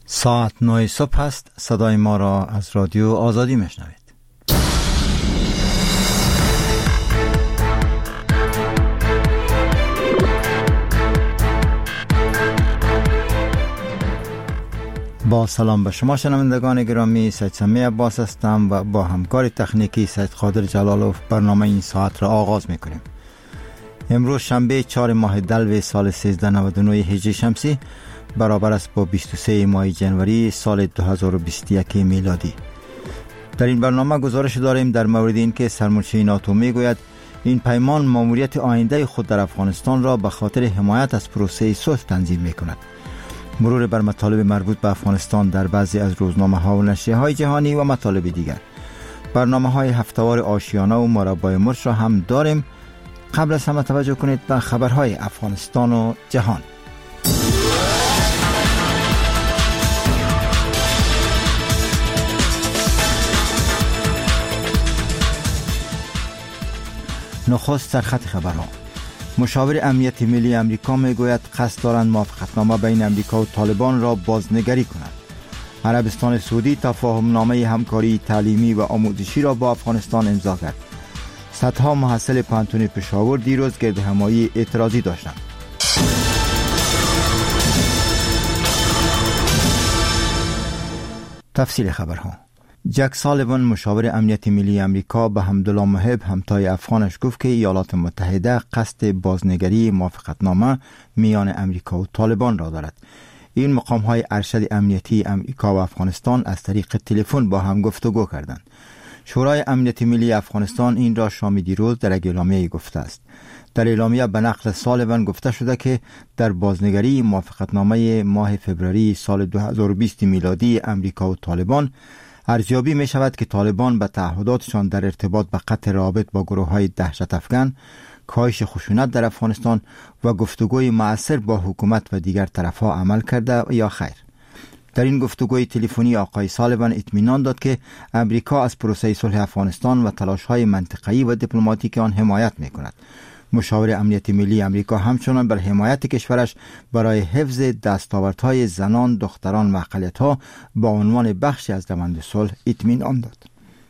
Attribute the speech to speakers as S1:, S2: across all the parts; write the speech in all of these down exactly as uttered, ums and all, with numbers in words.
S1: ساعت نه صبح است. صدای ما را از رادیو آزادی میشنوید. با سلام به شما شنوندگان گرامی، سید سمی عباس هستم و با همکار تکنیکی سید قادر جلالوف برنامه این ساعت را آغاز میکنیم. امروز شنبه چهار ماه دلو سال سیزده نود و نه هجری شمسی برابر است با بیست و سه ماه جنوری سال دو هزار و بیست و یک میلادی. در این برنامه گزارش داریم در مورد اینکه سرمنشی ناتو میگوید این پیمان ماموریت آینده خود در افغانستان را به خاطر حمایت از پروسه صلح تنظیم میکند. مرور بر مطالب مربوط به افغانستان در بعضی از روزنامه ها و نشریه های جهانی و مطالب دیگر. برنامه های هفتهوار آشیانه و مربع مرش را هم داریم. قبل از همه توجه کنید به خبرهای افغانستان و جهان. نخست سرخط خبرها. مشاور امنیت ملی امریکا میگوید قصد دارند موافقتنامه بین امریکا و طالبان را بازنگری کنند. عربستان سعودی تفاهم نامه همکاری تعلیمی و آموزشی را با افغانستان امضا کرد. صدها محصل پانتون پشاور دیروز گرد همایی اعتراضی داشتند. تفصیل خبرها. جک سالیوان مشاور امنیت ملی امریکا به حمدالله محب همتای افغانش گفت که ایالات متحده قصد بازنگری موافقتنامه میان امریکا و طالبان را دارد. این مقام های ارشد امنیتی امریکا و افغانستان از طریق تلفن با هم گفتگو کردند. شورای امنیت ملی افغانستان این را شام دیروز در اعلامیه گفته است. در اعلامیه به نقل سالیوان گفته شده که در بازنگری موافقتنامه ماه فوریه سال دو هزار و بیست میلادی امریکا و طالبان ارزیابی می شود که طالبان به تعهداتشان در ارتباط به قطع روابط با گروه های دهشت افکن، کاهش خشونت در افغانستان و گفتگوی مؤثر با حکومت و دیگر طرفها عمل کرده یا خیر. در این گفتگوی تلفنی آقای سالیوان اطمینان داد که امریکا از پروسه صلح افغانستان و تلاش‌های منطقه‌ای و دیپلماتیک آن حمایت می‌کند. مشاور امنیت ملی امریکا همچنان بر حمایت کشورش برای حفظ دستاوردهای زنان، دختران و اقلیت‌ها با عنوان بخشی از روند صلح اطمینان داد.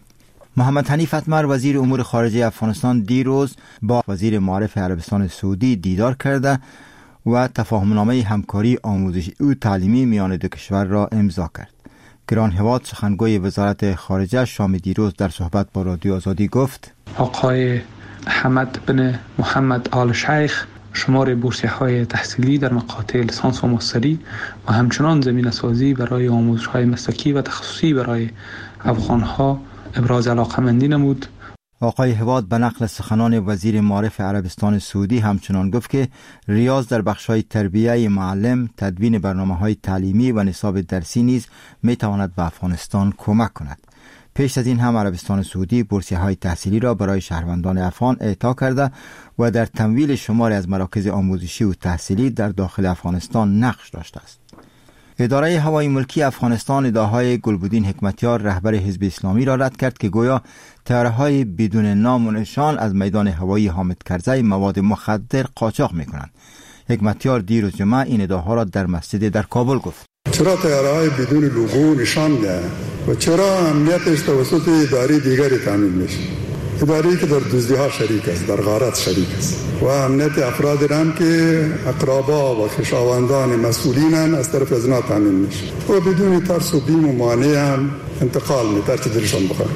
S1: محمد حنیف اتمر وزیر امور خارجه افغانستان دیروز با وزیر معارف عربستان سعودی دیدار کرده و تفاهمنامه همکاری آموزشی و تعلیمی میان دو کشور را امضا کرد. گران هواد سخنگوی وزارت خارجه شام دیروز در صحبت با رادیو آزادی گفت
S2: آقای حمد بن محمد آل شیخ شمار بورسیه های تحصیلی در مقاطع لیسانس و ماستری و همچنان زمینه سازی برای آموزش های مسلکی و تخصصی برای افغانها ابراز علاقه‌مندی نمود.
S1: آقای هواد به نقل سخنان وزیر معارف عربستان سعودی همچنان گفت که ریاض در بخش‌های تربیه معلم، تدوین برنامه‌های تعلیمی و نصاب درسی نیز می‌تواند به افغانستان کمک کند. پیش از این هم عربستان سعودی بورسیه‌های تحصیلی را برای شهروندان افغان اعطا کرده و در تمویل شماری از مراکز آموزشی و تحصیلی در داخل افغانستان نقش داشته است. اداره هوایی ملکی افغانستان ادعاهای گلبدین حکمتیار رهبر حزب اسلامی را رد کرد که گویا طیاره‌های بدون نام و نشان از میدان هوایی حامد کرزی مواد مخدر قاچاق می‌کنند. حکمتیار دیروز جمعه این ادعاها را در مسجد در کابل گفت.
S3: چرا طیاره‌های بدون لوگو نشان ده و چرا امنیتش توسط اداره دیگری تامین میشه؟ اداره‌ای که در دزدی‌ها شریک است، در غارت شریک است و امنیت افرادی هم که اقربا و خویشاوندان مسئولینن از طرف از اینا تامین میشه و بدون ترس و بیم و مانع هم انتقال می‌کنه که درشون بخوره.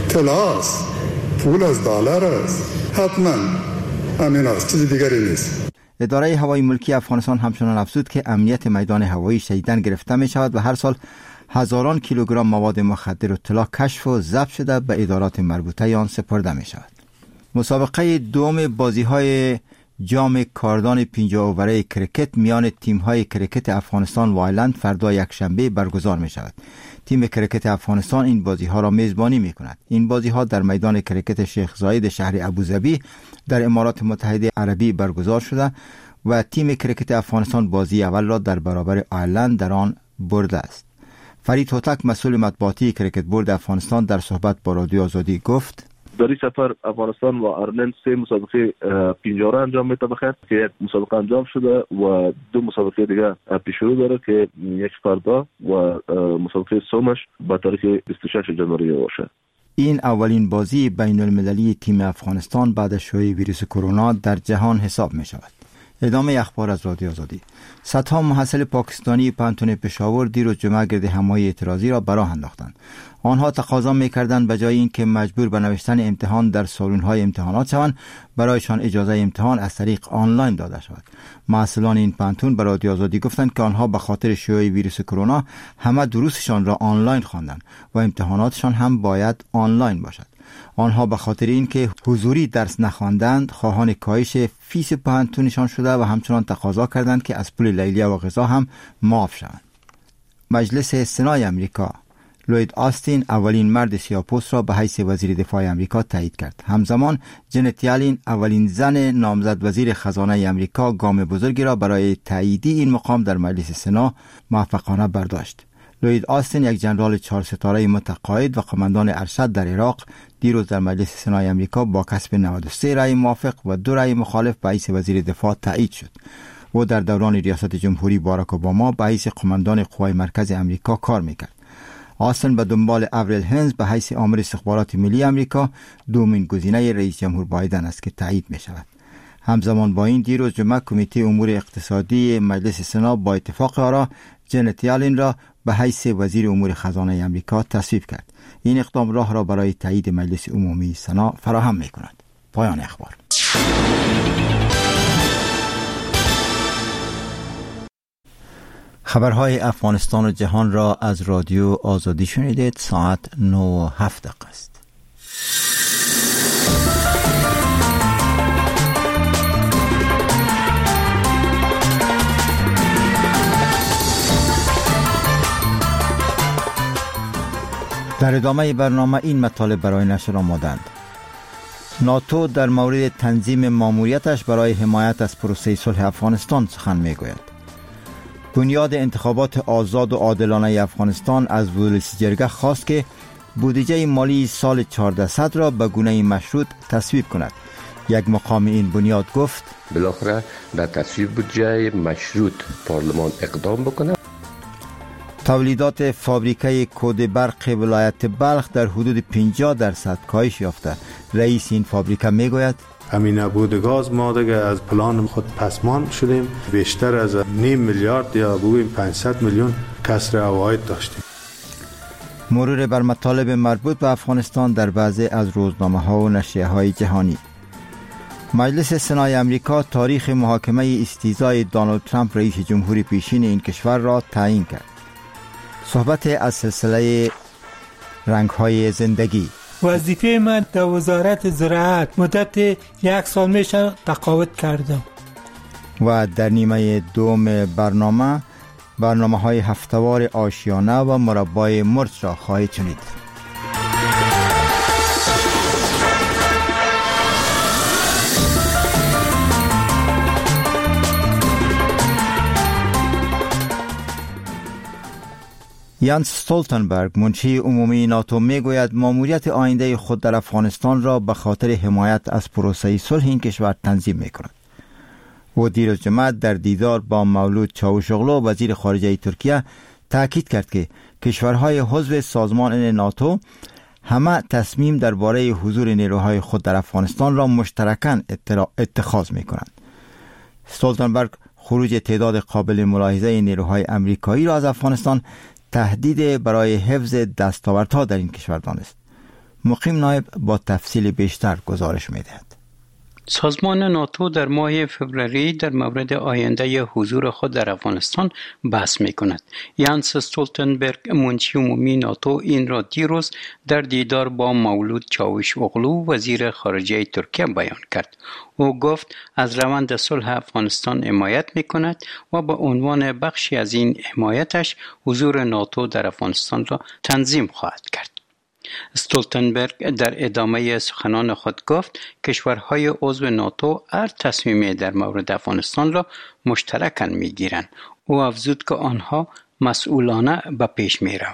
S3: طلاست، پول از دلار است، حتما همین است، چیز دیگری نیست.
S1: اداره هوایی ملکی افغانستان همچنان افزود که امنیت میدان هوایی شدیداً گرفته می شود و هر سال هزاران کیلوگرم مواد مخدر و طلا کشف و ضبط شده به ادارات مربوطه آن سپرده می شود. مسابقه دوم بازی‌های جام کاردان پنجاه اووره کرکت میان تیم‌های کرکت افغانستان و آیلند فردا یکشنبه برگزار می شود. تیم کرکت افغانستان این بازی‌ها را میزبانی می‌کند. این بازی‌ها در میدان کرکت شیخ زاید شهر ابوظبی در امارات متحده عربی برگزار شده و تیم کرکت افغانستان بازی اول را در برابر آیرلند در آن برده است. فرید هوتک مسئول مطبوعاتی کرکت بورد افغانستان در صحبت با رادیو آزادی گفت:
S4: در این سفر افغانستان و آیرلند سه مسابقه پنجاره انجام میده بخیر که یک مسابقه انجام شده و دو مسابقه دیگه پیش رو داره که یک فردا و مسابقه سومش با تاریخ بیست و شش ژانویه باشه.
S1: این اولین بازی بین المللی تیم افغانستان بعد از شیوع ویروس کرونا در جهان حساب می شود. ادامه اخبار از رادیو آزادی. صدها محصل پاکستانی پانتون پشاور دیروز جمعه گرد همایی اعتراضی را براه انداختند. آنها تقاضا می‌کردند به جای اینکه مجبور به نوشتن امتحان در سالن‌های امتحانات شوند، برایشان اجازه امتحان از طریق آنلاین داده شود. محصلان این پانتون به رادیو آزادی گفتند که آنها به خاطر شیوع ویروس کرونا همه دروسشان را آنلاین خواندند و امتحاناتشان هم باید آنلاین باشد. آنها به خاطر اینکه حضوری درس نخواندند خواهان کاهش فیس پانتونشان شده و همچنان تقاضا کردند که از پول لیلیه و غذا هم معاف شوند. مجلس سنای امریکا لوید آستین اولین مرد سیاه‌پوست را به حیث وزیر دفاع امریکا تایید کرد. همزمان جنت یالین اولین زن نامزد وزیر خزانه امریکا گام بزرگی را برای تایید این مقام در مجلس سنا موفقانه برداشت. لوید آستین یک جنرال چهار ستاره متقاعد و قماندان ارشد در عراق دیروز در مجلس سنای امریکا با کسب نود و سه رأی موافق و دو رأی مخالف به حیث وزیر دفاع تایید شد. او در دوران ریاست جمهوری باراک اوباما به حیث قماندان قوای مرکز امریکا کار میکرد. آستین به دنبال اوریل هنز به حیث آمر استخبارات ملی امریکا دومین گزینه رئیس جمهور بایدن است که تایید می شود. همزمان با این دیروز جمعه کمیته امور اقتصادی مجلس سنا با اتفاق آرا جنت یالین را به حیث وزیر امور خزانه امریکا تصویب کرد. این اقدام راه را برای تایید مجلس عمومی سنا فراهم می کند. پایان اخبار. خبرهای افغانستان و جهان را از رادیو آزادی شنیدید. ساعت نه و هفت دقیقه است. در ادامه برنامه این مطالب برای نشر آمادند. ناتو در مورد تنظیم ماموریتش برای حمایت از پروسه صلح افغانستان سخن میگوید. بنیاد انتخابات آزاد و عادلانه افغانستان از ولسی جرگه خواست که بودجه مالی سال چهاردهصد را به گونه مشروط تصویب کند. یک مقام این بنیاد گفت
S5: بالاخره در تصویب بودجه مشروط پارلمان اقدام بکنه.
S1: تولیدات فابریکه کود برق ولایت بلخ در حدود پنجاه درصد کاهش یافته. رئیس این فابریکه میگوید
S6: همین نبود گاز ما دیگه از پلان خود پسمان شدیم. بیشتر از نیم میلیارد یا بگوییم پانصد میلیون کسر عواید داشتیم.
S1: مرور بر مطالب مربوط به افغانستان در بعضی از روزنامه ها و نشریه های جهانی. مجلس سنای امریکا تاریخ محاکمه استیزای دونالد ترامپ رئیس جمهوری پیشین این کشور را تعیین کرد. صحبت از سلسله رنگ های زندگی.
S7: وظیفه من در وزارت زراعت مدت یک سال میشه تقاعد کردم.
S1: و در نیمه دوم برنامه برنامه های هفتوار آشیانه و مربای مرچ را خواهید شنید. یانس استولتنبرگ منشی عمومی ناتو میگوید ماموریت آینده خود در افغانستان را به خاطر حمایت از پروسه صلح این کشور تنظیم میکند. او دیروز جمعه در دیدار با مولود چاوشوغلو وزیر خارجه ترکیه تاکید کرد که کشورهای عضو سازمان ناتو همه تصمیم درباره حضور نیروهای خود در افغانستان را مشترکاً اتخاذ میکنند. استولتنبرگ خروج تعداد قابل ملاحظه نیروهای امریکایی را از افغانستان تهدید برای حفظ دستاوردها در این کشور دانست. مقیم نایب با تفصیل بیشتر گزارش می‌دهد.
S8: سازمان ناتو در ماه فوریه در مورد آینده حضور خود در افغانستان بحث می‌کند. یانس استولتنبرگ منشی عمومی ناتو این را دیروز در دیدار با مولود چاوشوغلو وزیر خارجه ترکیه بیان کرد. او گفت از روند صلح افغانستان حمایت می‌کند و به عنوان بخشی از این حمایتش حضور ناتو در افغانستان را تنظیم خواهد کرد. استولتنبرگ در ادامه سخنان خود گفت کشورهای عضو ناتو هر تصمیمی در مورد افغانستان را مشترکاً میگیرند. او افزود که آنها مسئولانه به پیش می روند.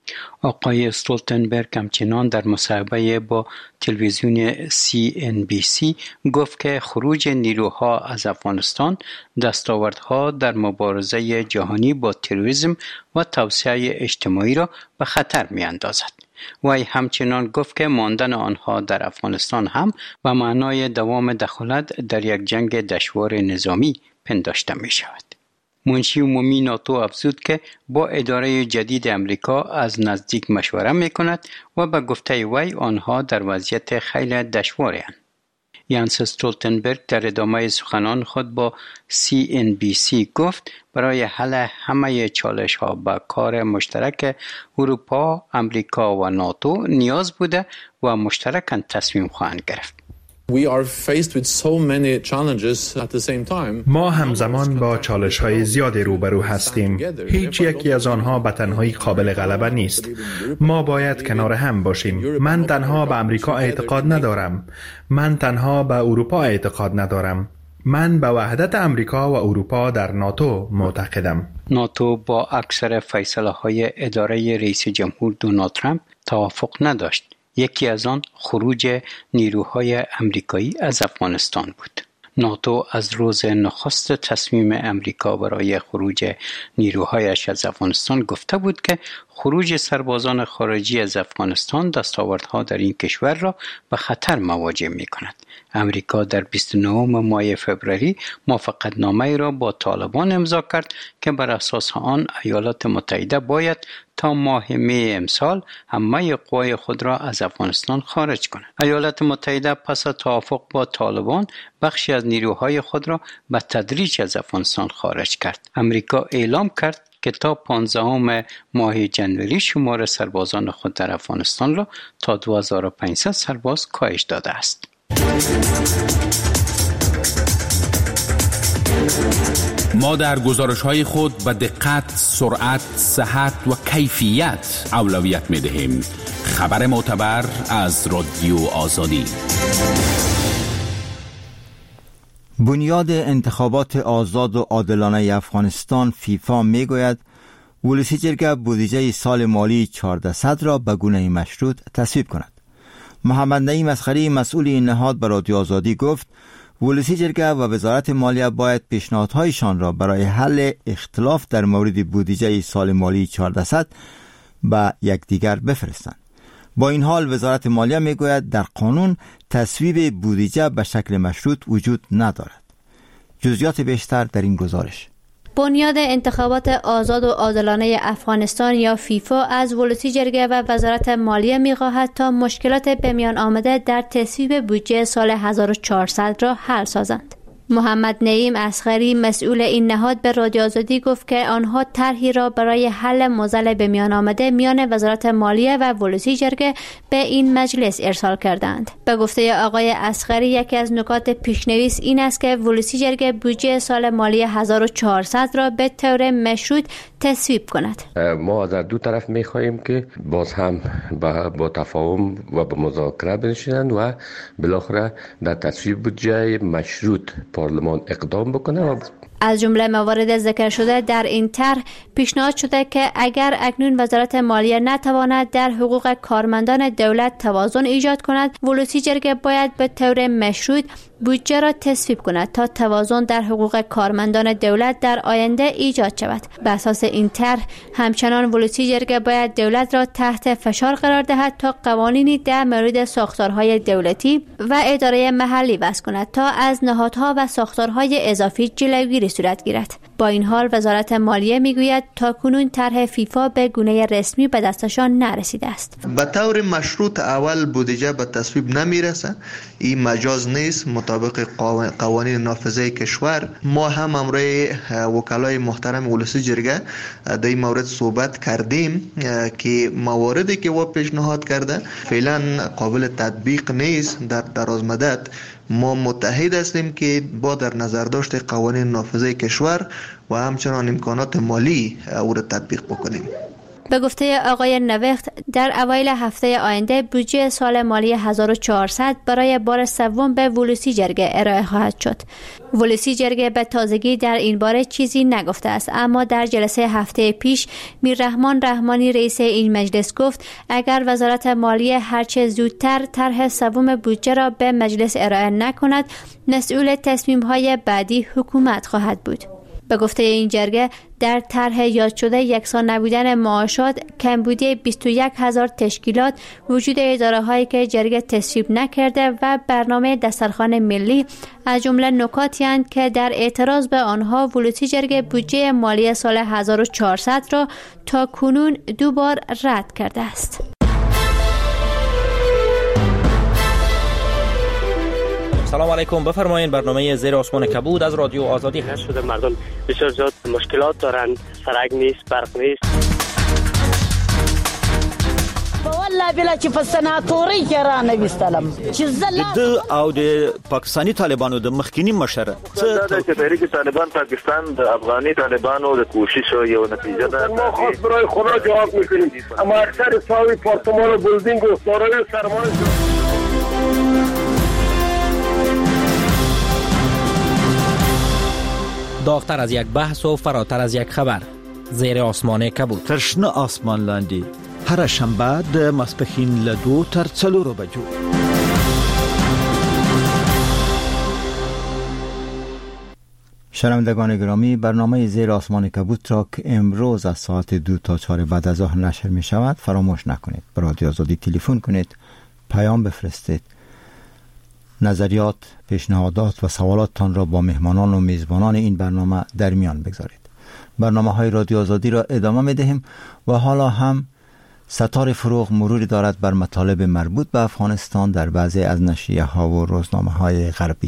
S8: آقای استولتنبرگ همچنان در مصاحبه با تلویزیون سی ان بی سی گفت که خروج نیروها از افغانستان دستاوردها در مبارزه جهانی با تروریسم و توسعه اجتماعی را به خطر می اندازد. وی همچنان گفت که ماندن آنها در افغانستان هم به معنای دوام دخالت در یک جنگ دشوار نظامی پنداشته می شود. منشی عمومی ناتو افزود که با اداره جدید امریکا از نزدیک مشوره می کند و به گفته وی آنها در وضعیت خیلی دشواری هستند. یانس استولتنبرگ در ادامه سخنان خود با سی ان بی سی گفت برای حل همه چالش ها به کار مشترک اروپا، امریکا و ناتو نیاز بوده و مشترکاً تصمیم خواهند گرفت.
S9: We are faced with so many challenges at the same time.
S10: ما همزمان با چالش‌های زیادی روبرو هستیم. هیچ یکی از آنها به تنهایی قابل غلبه نیست. ما باید کنار هم باشیم. من تنها به امریکا اعتقاد ندارم. من تنها به اروپا اعتقاد ندارم. من به وحدت امریکا و اروپا در ناتو معتقدم.
S8: ناتو با اکثر فیصله‌های اداره رئیس جمهور دونالد ترامپ توافق نداشت. یکی از آن خروج نیروهای امریکایی از افغانستان بود. ناتو از روز نخست تصمیم امریکا برای خروج نیروهایش از افغانستان گفته بود که خروج سربازان خارجی از افغانستان دستاوردها در این کشور را به خطر مواجه می کند. امریکا در بیست و نهم ماه فوریه موافقتنامه را با طالبان امضا کرد که بر اساس آن ایالات متحده باید تا ماه می امسال همه قوای خود را از افغانستان خارج کند. ایالات متحده پس از توافق با طالبان بخشی از نیروهای خود را به تدریج از افغانستان خارج کرد. امریکا اعلام کرد که تا پانزدهم ماه جنوری شمار سربازان خود در افغانستان را تا دو هزار و پانصد سرباز کاهش داده است.
S11: ما در گزارش‌های خود به دقت، سرعت، صحت و کیفیت اولویت می‌دهیم. خبر معتبر از رادیو آزادی.
S1: بنیاد انتخابات آزاد و عادلانه افغانستان فیفا میگوید ولسی جرگه بودجه سال مالی چهاردهصد را به گونه مشروط تصویب کند. محمد نعیم اصغری مسئول این نهاد به رادیو آزادی گفت ولسی جرگه و وزارت مالیه باید پیشنهادهایشان را برای حل اختلاف در مورد بودجه سال مالی چهاردهصد به یکدیگر بفرستند. با این حال وزارت مالیه میگوید در قانون تصویب بودجه به شکل مشروط وجود ندارد. جزئیات بیشتر در این گزارش.
S12: بنیاد انتخابات آزاد و عادلانه افغانستان یا فیفا از ولسی جرگه و وزارت مالیه می‌خواهد تا مشکلات به میان آمده در تصویب بودجه سال هزار و چهارصد را حل سازند. محمد نعیم اصغری مسئول این نهاد به رادیو آزادی گفت که آنها طرحی را برای حل معضل به میان آمده میان وزارت مالیه و ولسی جرگه به این مجلس ارسال کردند. به گفته آقای اصغری یکی از نکات پیشنویس این است که ولسی جرگه بودجه سال مالی هزار و چهارصد را به طور مشروط تصویب کند.
S5: ما از دو طرف می‌خواهیم که باز هم با, با تفاهم و با مذاکره بنشینند و بالاخره در تصویب بودجه مشروط پارلمان اقدام بکنه. و
S12: از جمله موارد ذکر شده در این طرح پیشنهاد شده که اگر اکنون وزارت مالیه نتواند در حقوق کارمندان دولت توازن ایجاد کند، ولسی جرگه باید به طور مشروط بودجه را تصویب کند تا توازن در حقوق کارمندان دولت در آینده ایجاد شود. بر اساس این طرح همچنان ولسی جرگه باید دولت را تحت فشار قرار دهد تا قوانینی در مورد ساختارهای دولتی و اداره محلی وضع کند تا از نهادها و ساختارهای اضافی جلوگیری صورت گیرد. با این حال وزارت مالیه میگوید تاکنون طرح فیفا به گونه رسمی به دستشان نرسیده است.
S13: به طور مشروط اول بودجه به تصویب نمیرسه. این مجاز نیست. مطابق قوانین نافذه کشور ما هم امروی وکلای محترم ولسی جرگه در این مورد صحبت کردیم که مواردی که و پیشنهاد کرده فعلا قابل تطبیق نیست. در دراز مدت ما متحد هستیم که با در نظر داشت قوانین نافذه کشور و همچنان امکانات مالی او را تطبیق بکنیم.
S12: به گفته آقای نوخت در اوایل هفته آینده بودجه سال مالی هزار و چهارصد برای بار سوم به ولوسی جرگه ارائه خواهد شد. ولوسی جرگه به تازگی در این باره چیزی نگفته است، اما در جلسه هفته پیش میررحمان رحمانی رئیس این مجلس گفت اگر وزارت مالیه هرچه زودتر طرح سوم بودجه را به مجلس ارائه نکند مسئول تصمیم‌های بعدی حکومت خواهد بود. به گفته این جرگه در طرح یاد شده یکسان نبودن معاشات، کمبودی بیست و یک هزار تشکیلات، وجود اداره هایی که جرگه تصویب نکرده و برنامه دسترخوان ملی از جمله نکاتی اند که در اعتراض به آنها ولوسی جرگه بودجه مالی سال هزار و چهارصد را تا کنون دو بار رد کرده است.
S14: سلام علیکم، بفرمایید. برنامه زیر آسمان کبود از رادیو آزادی
S15: هست. شده مردم بسیار زیاد مشکلات دارن، سرک نیست، برق نیست.
S16: والله بلا چې په سناتوري کې را نه وستلم چې
S17: زله د او د پاکستاني طالبانو د مخکینی مشر
S4: څه د تحریک طالبان پاکستان د افغاني طالبانو د کوشش یو نتیجه ده.
S18: ما خاص برای خدا جواب میکنیم، اما اکثر ساوی پارتمان و بلدینگ و دارای سرمایه
S14: داغتر از یک بحث و فراتر از یک خبر. زیر آسمان کبود.
S17: ترشنه آسمان لاندی. هر شنبه د ماسپښین له دو تر څلورو بجو.
S1: شنوندگان گرامی، برنامه زیر آسمان کبود را که امروز از ساعت دو تا چهار بعد از ظهر نشر می شود فراموش نکنید. به رادیو آزادی تلفن کنید، پیام بفرستید، نظریات، پیشنهادات و سوالاتتان را با مهمانان و میزبانان این برنامه در میان بگذارید. برنامه های رادیو آزادی را ادامه می دهیم و حالا هم ستاره فروغ مروری دارد بر مطالب مربوط به افغانستان در بعضی از نشریه ها و روزنامه های غربی.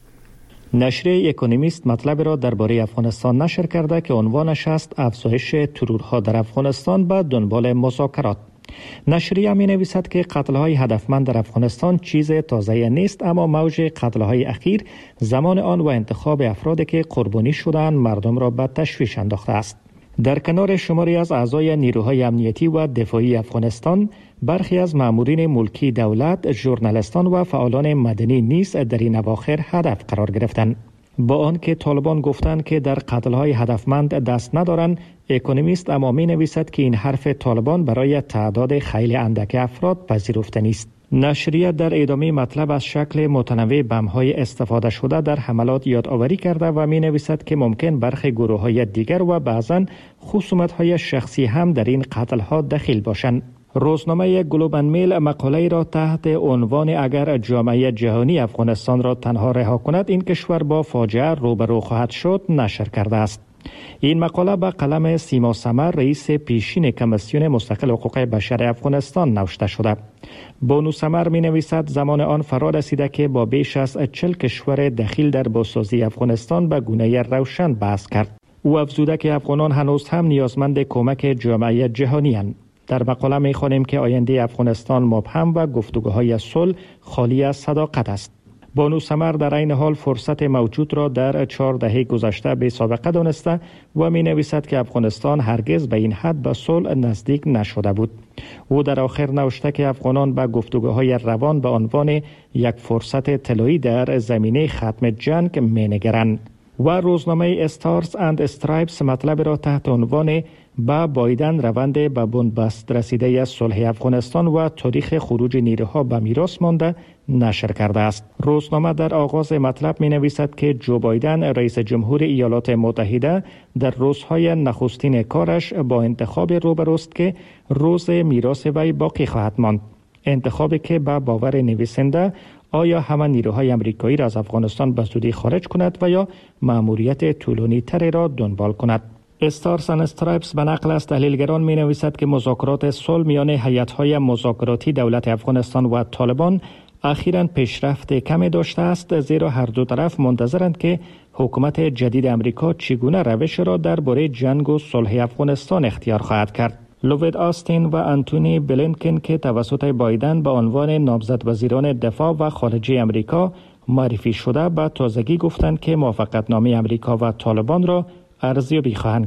S19: نشریه اکونومیست مطلب را درباره افغانستان نشر کرده که عنوانش است افزایش ترورها در افغانستان به دنبال مذاکرات. نشریه می نویسد که قتل‌های هدفمند در افغانستان چیز تازه نیست، اما موج قتل‌های اخیر زمان آن و انتخاب افرادی که قربانی شدند مردم را به تشویش انداخته است. در کنار شماری از اعضای نیروهای امنیتی و دفاعی افغانستان، برخی از مامورین ملکی دولت، ژورنالیستان و فعالان مدنی نیز در این اواخر هدف قرار گرفتند. با آنکه طالبان گفتند که در قتل‌های هدفمند دست ندارند، اکونومیست اما می نویسد که این حرف طالبان برای تعداد خیلی اندک افراد پذیرفته نیست. نشریه در ادامه مطلب از شکل متنوع بم‌های استفاده شده در حملات یادآوری کرده و می نویسد که ممکن برخی گروه‌های دیگر و بعضاً خصومت‌های شخصی هم در این قتل‌ها دخیل باشند. روزنامه گلوب اند میل مقاله را تحت عنوان اگر جامعه جهانی افغانستان را تنها رها کند این کشور با فاجعه روبرو خواهد شد نشر کرده است. این مقاله به قلم سیما سمر رئیس پیشین کمیسیون مستقل حقوق بشر افغانستان نوشته شده. بانو سمر می نویسد زمان آن فرا رسیده که با بیش از چهل کشور دخیل در بازسازی افغانستان به گونه روشن بحث کرد. او افزوده که افغانان هنوز هم نیازمند کمک جامعه جهانی اند. در مقاله می خوانیم که آینده افغانستان مبهم و گفتگوهای صلح خالی از صداقت است. بانو سمر در این حال فرصت موجود را در چهار دهه گذشته به سابقه دانسته و می نویسد که افغانستان هرگز به این حد به صلح نزدیک نشده بود. او در آخر نوشته که افغانان به گفتگوهای روان به عنوان یک فرصت طلایی در زمینه ختم جنگ می نگرند. و روزنامه استارز اند استرایپس مطلب را تحت عنوان با بایدن روند به بنبست رسیده صلح افغانستان و تاریخ خروج نیروها به میراث مانده نشر کرده است. روزنامه در آغاز مطلب می نویسد که جو بایدن رئیس جمهور ایالات متحده در روزهای نخستین کارش با انتخاب روبروست که روز میراث وی باقی خواهد ماند. انتخابی که به باور نویسنده آیا همه نیروهای امریکایی را از افغانستان به زودی خارج کند و یا مأموریت طولانی تری را دنبال کند. استارز اند استرایپس به نقل از تحلیلگران می نویسد که مذاکرات صلح میان هیئت‌های مذاکراتی دولت افغانستان و طالبان اخیراً پیشرفت کمی داشته است، زیرا هر دو طرف منتظرند که حکومت جدید امریکا چگونه روش را درباره جنگ و صلح افغانستان اختیار خواهد کرد. لوید آستین و آنتونی بلینکن که توسط بایدن به عنوان نامزد وزیران دفاع و خارجه امریکا معرفی شده به تازگی گفتند که موافقتنامه امریکا و طالبان را ارزیابی خواهند کرد.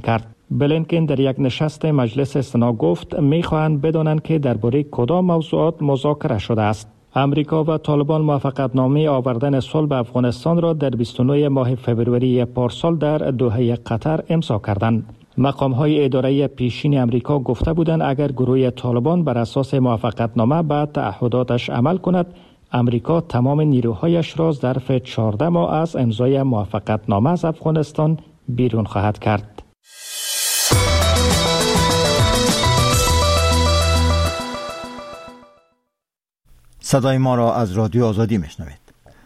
S19: بلینکن در یک نشست مجلس سنا گفت می‌خواهند بدانند که درباره کدام موضوعات مذاکره شده است. امریکا و طالبان موافقتنامه آوردن صلح به افغانستان را در بیست و نه ماه فوریه پارسال در دوحه قطر امضا کردند. مقام‌های اداره پیشین امریکا گفته بودند اگر گروه طالبان بر اساس موافقتنامه به تعهداتش عمل کند، امریکا تمام نیروهایش را ظرف چهارده ماه از امضای موافقتنامه از افغانستان بیرون خواهد کرد.
S1: صدای ما را از رادیو آزادی میشنوید.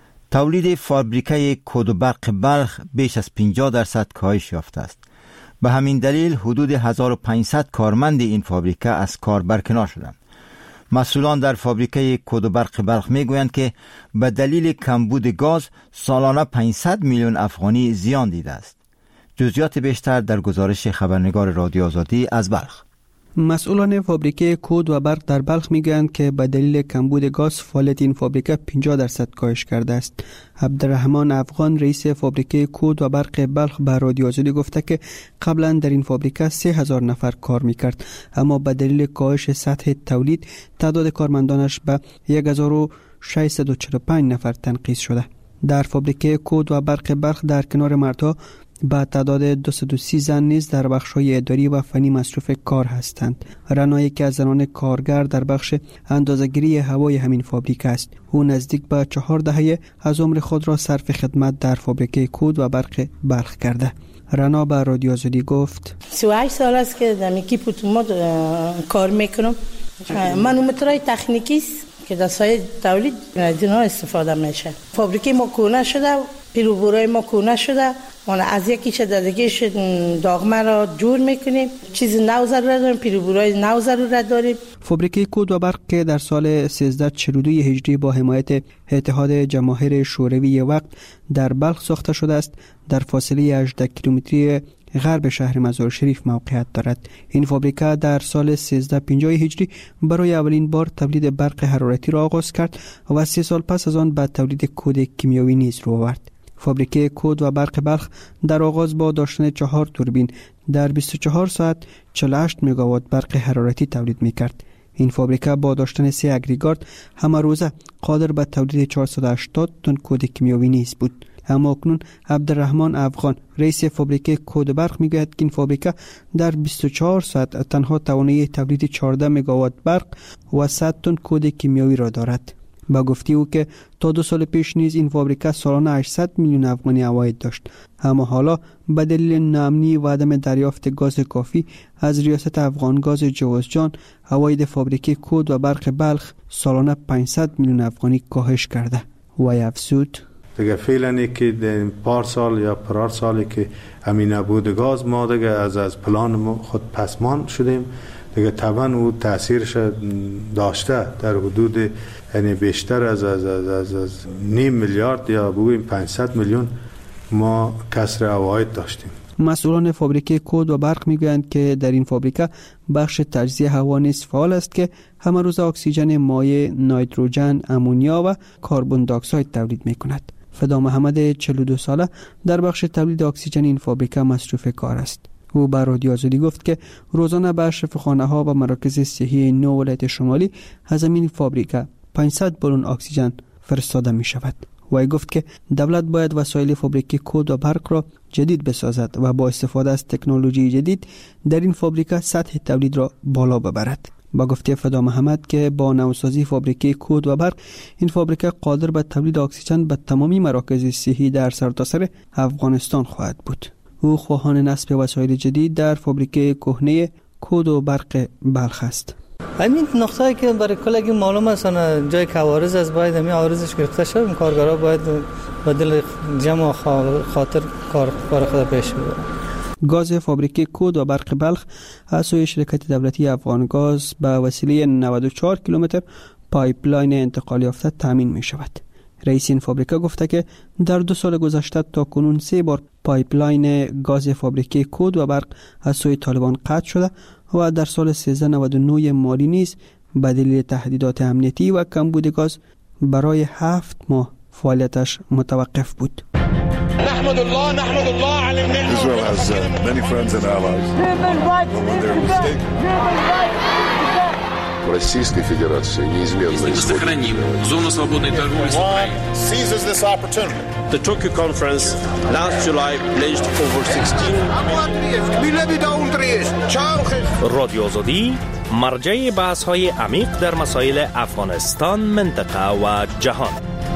S1: تولید فابریکه کود و برق بلخ بیش از پنجاه درصد کاهش یافته است. به همین دلیل حدود هزار و پانصد کارمند این فابریکه از کار برکنار شدند. مسئولان در فابریکه کود و برق بلخ میگویند که به دلیل کمبود گاز سالانه پانصد میلیون افغانی زیان دیده است. جزئیات بیشتر در گزارش خبرنگار رادیو آزادی از بلخ.
S20: مسئولان فابریکه کود و برق در بلخ میگویند که به دلیل کمبود گاز فعالیت این فابریکه پنجاه درصد کاهش کرده است. عبدالرحمن افغان رئیس فابریکه کود و برق بلخ به رادیو آزادی گفته که قبلا در این فابریکه سه هزار نفر کار میکرد، اما به دلیل کاهش سطح تولید تعداد کارمندانش به یک هزار و ششصد و چهل و پنج نفر تنقیص شده. در فابریکه کود و برق بلخ در کنار مردها با تعداد دویست و سی زن نیز در بخش‌های اداری و فنی مصروف کار هستند. رنا یکی از زنان کارگر در بخش اندازه‌گیری هوای همین فابریکه است. او نزدیک به چهار دهه از عمر خود را صرف خدمت در فابریکه کود و برق بلخ کرده. رنا به رادیو آزادی گفت
S21: سی و هشت سال است که در اکیپ اتومات کار میکنم. منومترهای تکنیکی است که در سایه تولید از اینها استفاده میشه. فابریکه ما کونه شده، پیروبورای ما کونه شده. ما از یکیش دیگه‌اش داغمه را جور میکنیم. چیز نو ضرورت داریم، پیروبورای نو ضرورت داریم.
S20: فابریکه کود و برق که در سال سیزده چهل و دو هجری با حمایت اتحاد جماهیر شوروی وقت در بلخ ساخته شده است، در فاصله هجده کیلومتری غرب شهر مزار شریف موقعیت دارد. این فابریکه در سال سیزده پنجاه هجری برای اولین بار تولید برق حرارتی را آغاز کرد و سه سال پس از آن به تولید کود کیمیایی نیز رو آورد. فابریکه کود و برق بلخ در آغاز با داشتن چهار توربین در بیست و چهار ساعت چهل و هشت مگاوات برق حرارتی تولید می‌کرد. این فابریکه با داشتن سه اگریگات همه روزه قادر به تولید چهارصد و هشتاد تن کود کیمیایی نیز بود. اما اکنون عبدالرحمن افغان رئیس فابریکه کود برق میگوید که این فابریکه در بیست و چهار ساعت تنها توانایی تولید چهارده مگاوات برق و صد تن کود کیمیایی را دارد. با گفته او که تا دو سال پیش نیز این فابریکه سالانه هشتصد میلیون افغانی عواید داشت، اما حالا به دلیل ناامنی و عدم دریافت گاز کافی از ریاست افغان گاز جوازجان، عواید فابریکه کود و برق بلخ سالانه پانصد میلیون افغانی کاهش کرده. و افزود
S6: دیگه فعلا که در پارسال یا پرار سالی که همین نبود گاز ما دیگه از از پلان خود پسمان شدیم، دیگه طبعا او تاثیرش داشته. در حدود یعنی بیشتر از از از از, از نیم میلیارد یا بگوییم پانصد میلیون ما کسر عواید داشتیم.
S20: مسئولان فابریکه کود و برق میگویند که در این فابریکه بخش تجزیه هوا نیز فعال است که همه روز اکسیژن مایع، نیتروژن، امونیا و کربن دی اکساید تولید میکند. فدا محمد چهل و دو ساله در بخش تولید اکسیژن این فابریکه مصروف کار است. او به رادیو آزادی گفت که روزانه به شفاخانه ها و مراکز صحی نو ولایت شمالی از این فابریکه پانصد بالون اکسیژن فرستاده می شود. و ای گفت که دولت باید وسایل فابریکه کود و برق را جدید بسازد و با استفاده از تکنولوژی جدید در این فابریکه سطح تولید را بالا ببرد. با گفته فدا محمد که با نوسازی فابریکه کود و برق این فابریکه قادر به تولید اکسیژن به تمامی مراکز صحی در سرتاسر افغانستان خواهد بود. او خواهان نصب وسایل جدید در فابریکه کهنه کود و برق بلخ است.
S22: همین نقطه‌ای که برای کلگی معلوم است جای کوارز از باید همین عارضش گرفته شد، این کارگرها باید با دل جمع خاطر کار کار خود پیش ببرند.
S20: گاز فابریکه کود و برق بلخ از سوی شرکت دولتی افغان گاز به وسیله نود و چهار کیلومتر پایپلاین انتقال یافته تامین می شود. رئیس این فابریکه گفته که در دو سال گذشته تا کنون سه بار پایپلاین گاز فابریکه کود و برق از سوی طالبان قطع شده و در سال سیزده نود و نه مالی نیز به دلیل تهدیدات امنیتی و کمبود گاز برای هفت ماه فعالیتش متوقف بود.
S2: نحمد الله نحمد الله على النعمة.
S3: Israel has uh, many friends and allies. But when they're mistaken.
S2: Российской Федерации неизменно
S11: сохраним зону свободной торговли с Украиной.
S2: Seizes this opportunity. The Tokyo conference last July pledged over sixteen.
S14: رادیو آزادی مرجع بحث های عمیق در مسائل افغانستان، منطقه و جهان.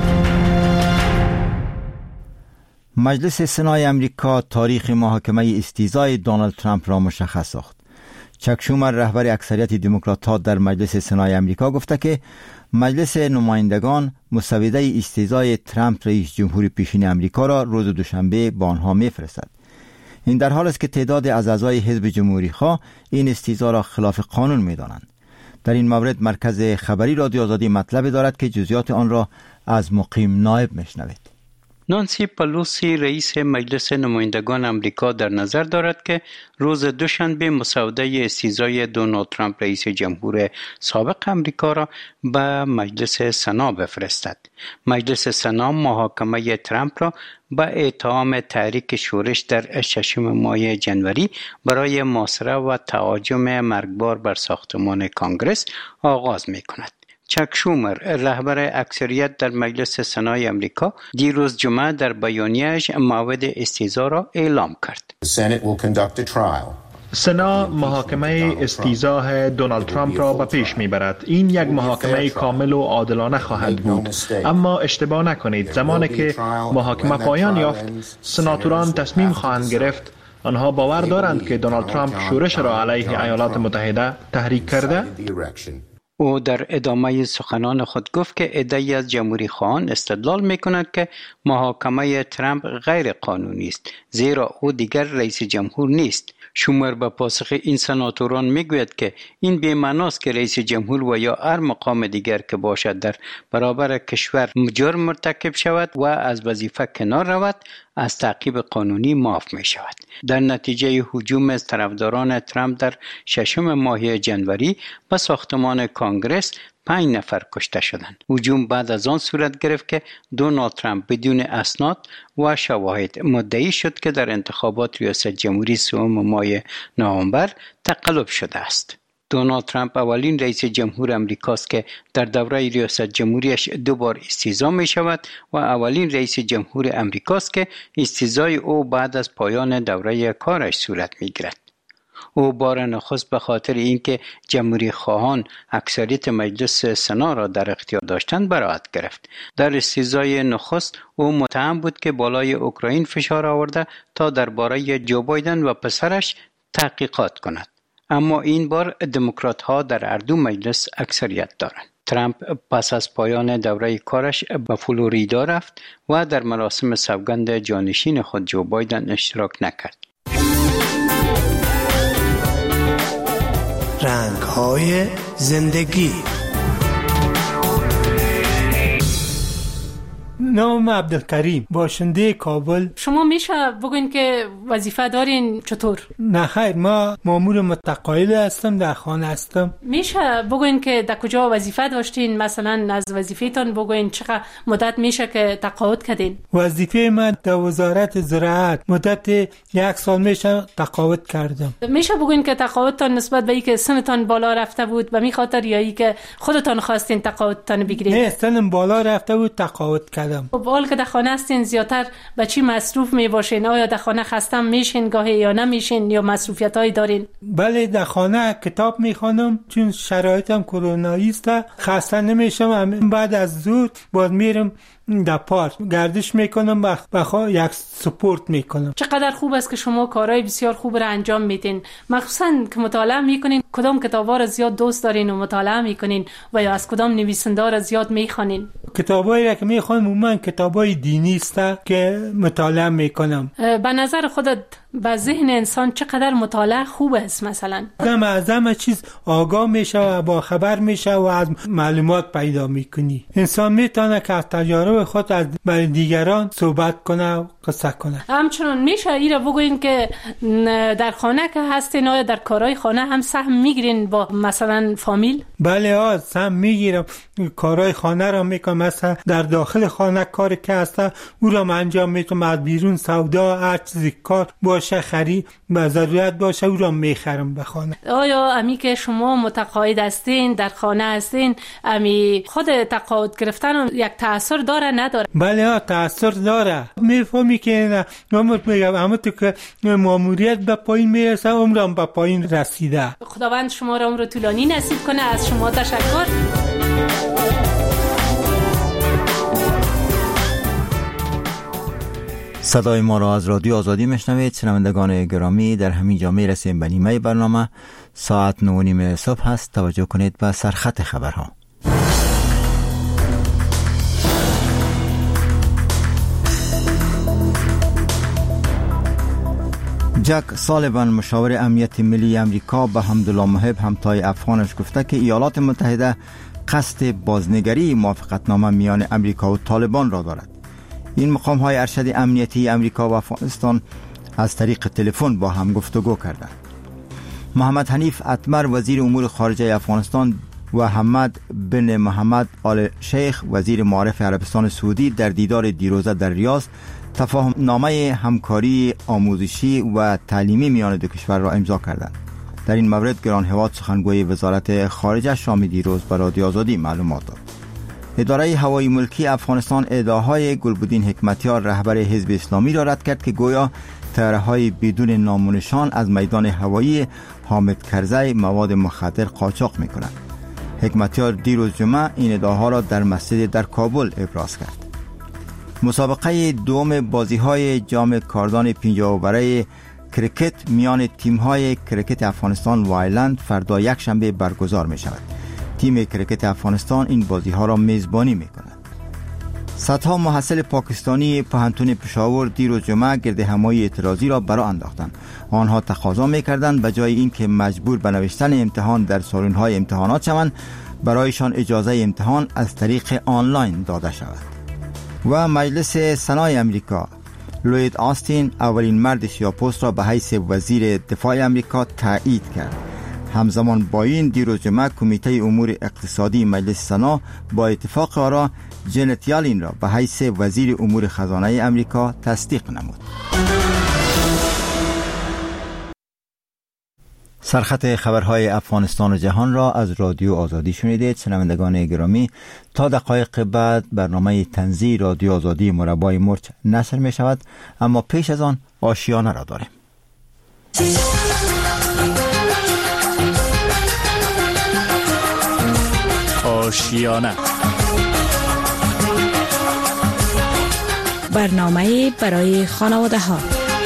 S1: مجلس سنای امریکا تاریخ محاکمه استیزای دونالد ترامپ را مشخص ساخت. چک شومر رهبر اکثریت دموکرات‌ها در مجلس سنای امریکا گفته که مجلس نمایندگان مسوده استیزای ترامپ رئیس جمهور پیشین امریکا را روز دوشنبه به آنها می‌فرستد. این در حالی است که تعداد از اعضای حزب جمهوری‌خواه این استیزا را خلاف قانون می‌دانند. در این مورد مرکز خبری رادیو آزادی مطلب دارد که جزئیات آن را از مقیم نایب میشنوید.
S8: نانسی پلوسی رئیس مجلس نمایندگان امریکا در نظر دارد که روز دوشنبه مسوده استیزای دونالد ترامپ رئیس جمهور سابق امریکا را به مجلس سنا بفرستد. مجلس سنا محاکمه ترامپ را به اتهام تحریک شورش در ششم ماه جنوری برای محاصره و تهاجم مرگبار بر ساختمان کانگرس آغاز می کند. چک شومر رهبر اکثریت در مجلس سنای امریکا دیروز جمعه در بیانیه‌اش موعد استیزا را اعلام کرد.
S10: سنا محاکمه استیزای دونالد ترامپ را به پیش میبرد. این یک محاکمه کامل و عادلانه خواهد بود. اما اشتباه نکنید، زمانی که محاکمه پایان یافت سناتوران تصمیم خواهند گرفت. آنها باور دارند که دونالد ترامپ شورش را علیه ایالات متحده تحریک کرده.
S8: او در ادامه سخنان خود گفت که عده‌ای از جمهوری خواهان استدلال می‌کنند که محاکمه ترامپ غیر قانونی است، زیرا او دیگر رئیس جمهور نیست. شومر به پاسخ این سناتوران میگوید که این بی‌معناست که رئیس جمهور و یا هر مقام دیگر که باشد در برابر کشور جرم مرتکب شود و از وظیفه کنار رود از تعقیب قانونی معاف می شود. در نتیجه هجوم از طرفداران ترامپ در ششم ماه جنوری به ساختمان کانگرس پنج نفر کشته شدند. هجوم بعد از آن صورت گرفت که دونالد ترامپ بدون اسناد و شواهد مدعی شد که در انتخابات ریاست جمهوری سوم ماه نوامبر تقلب شده است. دونالد ترامپ اولین رئیس جمهور امریکاست که در دوره ریاست جمهوریش دو بار استیزا می شود و اولین رئیس جمهور امریکاست که استیزای او بعد از پایان دوره کارش صورت می گیرد. او بار نخست به خاطر اینکه جمهوری خواهان اکثریت مجلس سنا را در اختیار داشتند براءت گرفت. در استیزای نخست او متهم بود که بالای اوکراین فشار آورده تا درباره جو بایدن و پسرش تحقیقات کند. اما این بار دموکرات ها در هر دو مجلس اکثریت دارند. ترامپ پس از پایان دوره کارش به فلوریدا رفت و در مراسم سوگند جانشین خود جو بایدن اشتراک نکرد.
S23: رنگ‌های زندگی.
S7: نام عبدالکریم، باشنده کابل.
S24: شما میشه بگوین که وظیفه دارین چطور؟
S7: نه خیر، ما مامور متقاعد هستم، در خانه هستم.
S24: میشه بگوین که در کجا وظیفه داشتین؟ مثلا از وظیفه‌تون بگوین چقدر مدت میشه که تقاعد کردین؟
S7: وظیفه من در وزارت زراعت مدت یک سال میشه تقاعد کردم.
S24: میشه بگوین که تقاعدتان نسبت به اینکه سنتان بالا رفته بود به می خاطر یا اینکه خودتان خواستین تقاعدتان بگیرید؟
S7: نه، سنم بالا رفته بود تقاعد کردم.
S24: خب حال که در خانه هستین زیادتر به چی مصروف می باشین؟ آیا در خانه خستم میشین گاهی یا نمیشین یا مسئولیت هایی دارین؟
S7: بله، در خانه کتاب میخوانم چون شرایطم کرونایی است، خسته نمیشم. بعد از ظهر باز میرم در پارک گردش میکنم، بخوا یک سپورت میکنم.
S24: چقدر خوب است که شما کارهای بسیار خوب را انجام میدین، مخصوصا که مطالعه میکنین. کدام کتابا را زیاد دوست دارین و مطالعه میکنین و یا از کدام نویسنده را زیاد میخوانین؟
S7: کتابایی را که میخوانم من کتابای دینی است که مطالعه میکنم.
S24: به نظر خودت به ذهن انسان چقدر مطالعه خوب است؟ مثلا
S7: آدم از همه چیز آگاه میشه و با خبر میشه و از معلومات پیدا میکنی. انسان میتونه که از تجارب خود از برای دیگران صحبت کنه، قصه کنه.
S24: همچنان میشه ایرا بگوین که در خانه که هستین آیا در کارهای خانه هم سهم میگیرین با مثلا فامیل؟
S7: بله ها سهم میگیرم، کارهای خانه را میکنم، مثلا در داخل خانه کاری که هسته او را انجام میتونم، از بیرون سودا هر چیزی کار باشه خرید و ضرورت باشه او را میخرم به خانه.
S24: آیا امی که شما متقاعد هستین در خانه هستین امی خود تقاعد گرفتن یک تأثیر داره نداره؟
S7: بله ها تأثیر داره. میفهمی که عمر میگم اما تو که ماموریت به پایین میرسه عمرم به پایین رسیده.
S24: خداوند شما را عمر طولانی نصیب کنه. از شما تشکر.
S1: صدای ما را از رادیو آزادی میشنوید. شنوندگان گرامی، در همین جا میرسیم به نیمه برنامه. ساعت نه و نیم صبح هست. توجه کنید به سرخط خبرها. جک سالیوان مشاور امنیت ملی امریکا به حمدالله محب همتای افغانش گفته که ایالات متحده قصد بازنگری موافقتنامه میان امریکا و طالبان را دارد. این مقام های ارشد امنیتی امریکا و افغانستان از طریق تلفن با هم گفتگو کردند. محمد حنیف اتمر وزیر امور خارجه افغانستان و حمد بن محمد آل شیخ وزیر معارف عربستان سعودی در دیدار دیروزه در ریاض تفاهم نامه همکاری آموزشی و تعلیمی میان دو کشور را امضا کردند. در این مورد گران هواد سخنگوی وزارت خارجه شامی دیروز به رادیو آزادی معلومات داد. اداره هوایی ملکی افغانستان ادعاهای گلبدین حکمتیار رهبر حزب اسلامی را رد کرد که گویا طیاره‌های بدون نام و نشان از میدان هوایی حامد کرزی مواد مخدر قاچاق می‌کنند. حکمتیار دیروز جمعه این ادعاها را در مسجد در کابل ابراز کرد. مسابقه دوم بازی‌های جام کاردان پنجاه اوره کرکت میان تیم‌های کرکت افغانستان و آیرلند فردا یک شنبه برگزار می‌شود. تیم کرکت افغانستان این بازی‌ها را میزبانی می‌کند. صدها محصل پاکستانی پوهنتون پشاور دیروز جمعه گرد همایی اعتراضی را برآ انداختند. آنها تقاضا می‌کردند به جای اینکه مجبور به نوشتن امتحان در سالن‌های امتحانات شوند، برایشان اجازه امتحان از طریق آنلاین داده شود. و مجلس سنای امریکا لوید آستین اولین مرد سیاه‌پوست را به حیث وزیر دفاع امریکا تایید کرد. همزمان با این دیروز جمعه کمیته امور اقتصادی مجلس سنا با اتفاق آرا جنت یالین را به حیث وزیر امور خزانه امریکا تصدیق نمود. سرخط خبرهای افغانستان و جهان را از رادیو آزادی شنیدید. شنوندگان گرامی، تا دقایق بعد برنامه طنزی رادیو آزادی مربای مرچ نشر می شود، اما پیش از آن آشیانه را داریم.
S5: آشیانه،
S9: برنامه برای خانواده ها.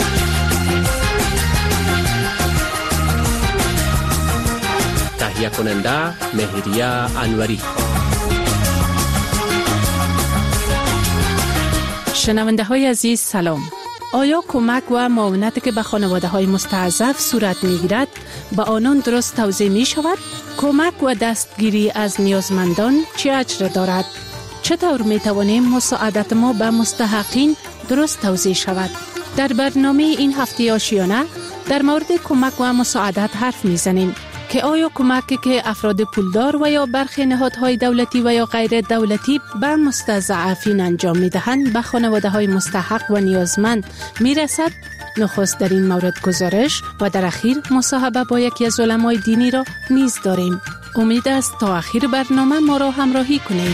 S5: تهیه کننده مهریه انوری.
S24: شنونده های عزیز سلام. آیا کمک و معاونتی که به خانواده های مستضعف صورت می گیرد به آنان درست توضیح می شود؟ کمک و دستگیری از نیازمندان چه اجر دارد؟ چطور می توانیم مساعدت ما به مستحقین درست توضیح شود؟ در برنامه این هفته آشیانه در مورد کمک و مساعدت حرف می زنیم که آیا کمکی که افراد پولدار و یا برخی نهادهای دولتی و یا غیر دولتی به مستضعفین انجام می دهند به خانواده های مستحق و نیازمند می رسد؟ نخست در این مورد گزارش و در اخیر مصاحبه با یکی از علمای دینی را نیز داریم. امید است تا آخر برنامه ما را همراهی کنید.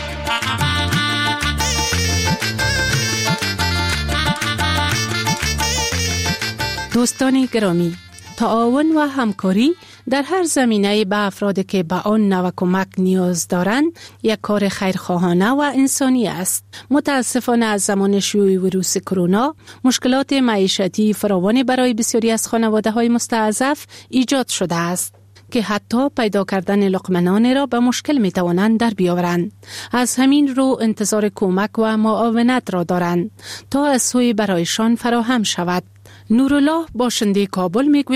S24: دوستان گرامی، تعاون و همکاری در هر زمینه به افرادی که به آن نوع کمک نیاز دارند یک کار خیرخواهانه و انسانی است. متاسفانه از زمان شیوع ویروس کرونا مشکلات معیشتی فراوانی برای بسیاری از خانواده‌های مستضعف ایجاد شده است که حتی پیدا کردن لقمه را به مشکل می توانند در بیاورند. از همین رو انتظار کمک و معاونت را دارند تا از سوی برایشان فراهم شود. نورالله باشنده کابل می گوید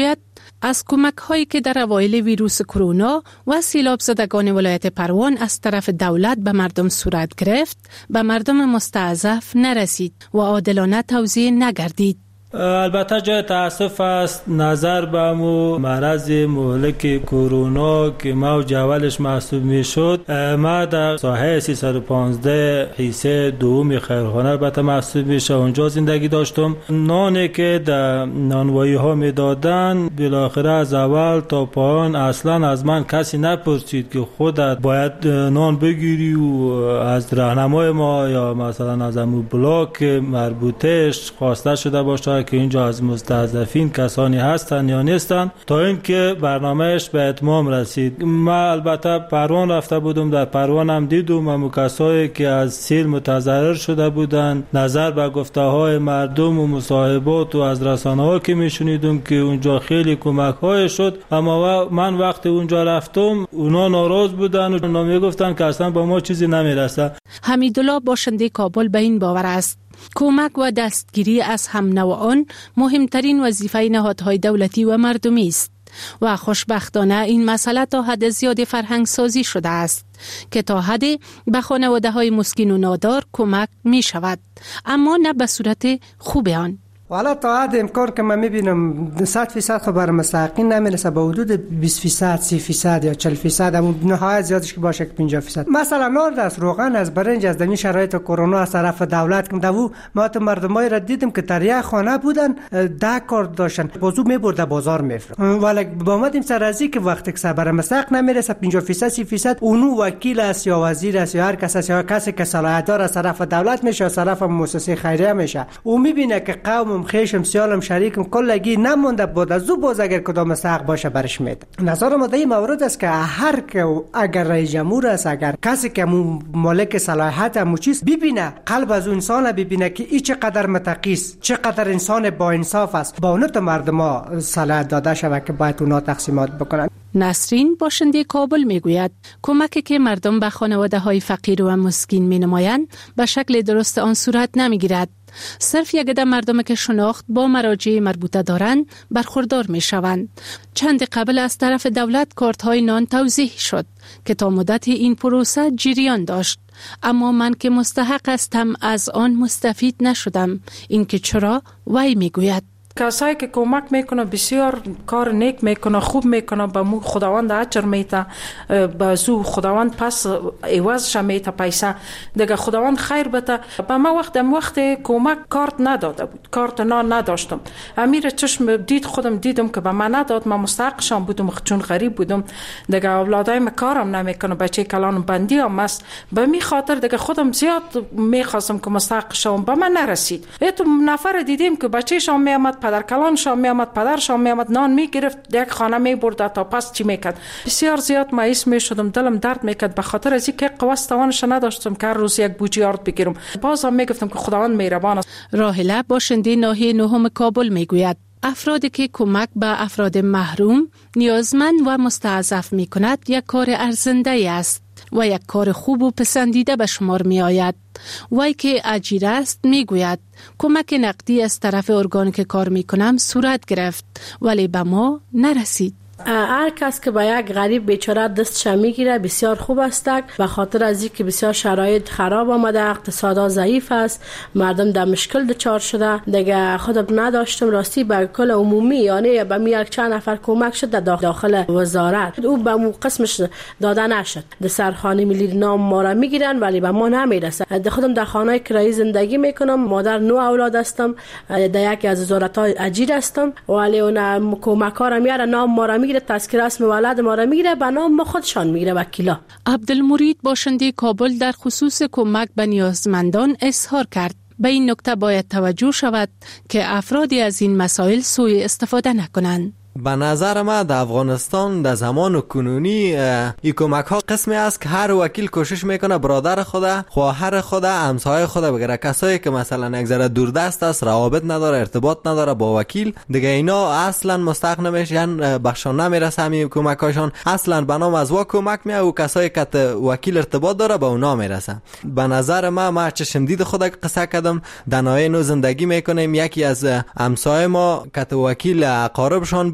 S24: از کمک هایی که در اوایل ویروس کرونا و سیلاب زدگان ولایت پروان از طرف دولت به مردم صورت گرفت، به مردم مستضعف نرسید و عادلانه توزیع نگردید.
S22: البته جای تاسف است نظر به مو مرض مهلک کرونا که موج اولش محسوب می شد. ما در ساحه سیصد و پانزده حیصه دوم خیرخانه البته محسوب میشه، اونجا زندگی داشتم. نانی که در نانوایی ها می دادن بالاخره از اول تا پایان اصلا از من کسی نپرسید که خودت باید نان بگیری و از راهنمای ما یا مثلا از امو بلاک مربوطهش خواسته شده باشه که اینجا از مستضعفین کسانی هستن یا نیستن، تا اینکه برنامهش به اتمام رسید. ما البته پروان رفته بودم، در پروان هم دیدم همو کسایی که از سیل متضرر شده بودن، نظر به گفته های مردم و مصاحبات و از رسانه ها که میشنیدم که اونجا خیلی کمک های شد. اما من وقتی اونجا رفتم اونا ناراض بودن و اونا میگفتن که اصلا با ما چیزی نمیرسه.
S24: حمیدالله باشنده کابل به این باور است کمک و دستگیری از هم نوعان مهمترین وظیفه نهادهای دولتی و مردمی است و خوشبختانه این مسئله تا حد زیاد فرهنگ سازی شده است که تا حد به خانواده های مسکین و نادار کمک می شود، اما نه به صورت خوب آن.
S12: والا تا حد امکان که من میبینم صد فیصد خبر مستحقین نمیرسه، به حدود بیست فیصد سی فیصد یا چهل فیصد، اما نهایت زیادش که باشه که پنجاه فیصد. مثلا نان از روغن از برنج از دمی شرایط کرونا از طرف دولت که دو ما تو مردمای را دیدم که در یک خانه بودن ده کار داشتن، بازو میبرده بازار میفروخت. ولی با اومدیم سر ازی که وقتی که خبر مستحق نمیرسه پنجاه فیصد سی فیصد اونو وکیل است یا وزیر است یا هر کس است یا کسی که صلاحیت داره از طرف دولت میشه از طرف مؤسسه خیریه میشه، او میبینه که قوم خیشم سیالم شریکم کلگی نمونده بود از او باز اگر کدام مستحق باشه برش میده. نظر ما در این مورد است که هر که اگر رئیس جمهور است، اگر کسی که مالک صلاحیت هم چیز ببینه قلب از اون انسان ببینه که این چقدر متقی است، چقدر انسان با انصاف است، با اون تو مردم صلاحیت داده شود که باید اونا تقسیمات بکنن.
S24: نسرین باشنده کابل میگوید کمکی که مردم به خانواده های فقیر و مسکین می نمایند به شکل درست آن صورت نمی گیرد. صرف یک عده مردم که شناخت با مراجع مربوطه دارند برخوردار می شوند. چند قبل از طرف دولت کارت های نان توزیع شد که تا مدت این پروسه جریان داشت، اما من که مستحق هستم از آن مستفید نشدم. این که چرا؟ وی می گوید
S13: کسایی که کمک میکنه بسیار کار نیک میکنه، خوب میکنه، به مو خداوند اجر میته، به زو خداوند پس عوضش میته پیسه دیگه خداوند خیر بده. به ما وقت دم وقت کمک کارت نداده بود، کارت نان نداشتم، امیر چشم دید خودم دیدم که به من نداد، من مستحق شام بودم چون غریب بودم دیگه اولادایم کارم نمیکنه، بچه کلان بندی هم است، به می خاطر دیگه خودم زیاد میخواستم که مستحق شام، به من نرسید. ایتو نفر دیدیم که بچه شام میامد، پدر کلان شام میامد، پدر شام میامد، نان میگرفت یک خانه میبرد تا پس چی میکرد. بسیار زیاد مایوس میشدم، دلم درد میکرد به خاطر از اینکه قوت توانش نداشتم که هر روز یک بوجی آرد بگیرم. بازم میگفتم که خداوند مهربان است.
S24: راهله باشنده ناحیه نهم کابل میگوید افرادی که کمک به افراد محروم، نیازمند و مستضعف میکند یک کار ارزنده است و یک کار خوب و پسندیده به شمار می آید. وی که اجیر است می گوید کمک نقدی از طرف ارگانی که کار می کنم صورت گرفت ولی به ما نرسید.
S15: هر کس که با یک غریب بیچاره دستش میگیره بسیار خوب است، به خاطر از اینکه بسیار شرایط خراب آمده، اقتصاد ضعیف است، مردم در مشکل دچار شده دیگه. خودم نداشتم راستی به کل عمومی یعنی به می یک چند نفر کمک شد در داخل وزارت، او به مو قسمش داده نشد. در سرخانه ملی نام ما را میگیرن ولی به ما نمیرسه. خودم در خانه کرایی زندگی میکنم، مادر نو اولاد هستم، در یکی از وزارت‌ها اجیر هستم ولی اون کمک ها را میاره نام ما را میگیره، تذکره اسم ولد ما را میگیره، به نام ما خودشان میگیره وکیلا.
S24: عبدالمرید باشنده کابل در خصوص کمک به نیازمندان اظهار کرد به این نکته باید توجه شود که افرادی از این مسائل سوء استفاده نکنند.
S16: به نظر ما در افغانستان در زمان کنونی این کمک ها قسمی است که هر وکیل کوشش میکنه برادر خود، خواهر خود، همسایه خود بگیره. کسایی که مثلا یک ذره دوردست است، روابط نداره، ارتباط نداره با وکیل، دیگه اینا اصلا مستحق نمیشن، بخشان نمیرسه همین کمک هاشون، اصلا به نام از وا کمک میاد و کسایی که وکیل ارتباط داره به اونا میرسه. به نظر ما ما چشم دید خود قصه کردم، در ناحیه نو زندگی میکنیم، یکی از همسایه ما که وکیل اقاربشان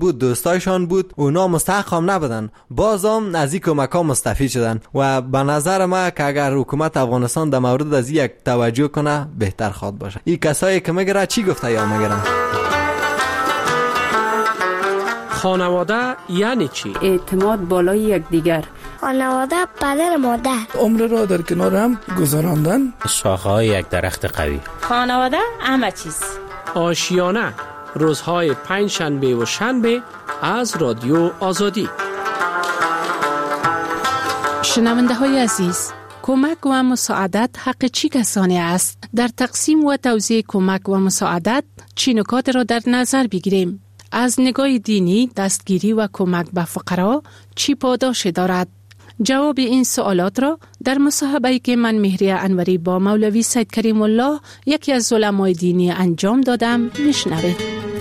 S16: بود، دوستایشان بود، اونا مستحق هم نبودن، بازم از این کمک ها مستفید شدن و به نظر ما که اگر حکومت افغانستان در مورد از یک توجه کنه بهتر خواد باشه. این کسایی که میگره چی گفته یا میگرن؟
S5: خانواده یعنی چی؟
S9: اعتماد بالای یکدیگر.
S4: خانواده پدر مادر.
S17: عمر را در کنار هم گذراندن.
S5: شاخه‌های یک درخت قوی.
S18: خانواده همه چیز.
S5: آشیانه روزهای پنج شنبه و شنبه از رادیو آزادی.
S24: شنونده های عزیز، کمک و مساعدت حق چی کسانی است؟ در تقسیم و توزیع کمک و مساعدت چی نکات را در نظر بگیریم؟ از نگاه دینی دستگیری و کمک به فقرا چی پاداش دارد؟ جواب این سوالات را در مصاحبه‌ای که من مهریه انوری با مولوی سید کریم الله یکی از علمای دینی انجام دادم میشنوید.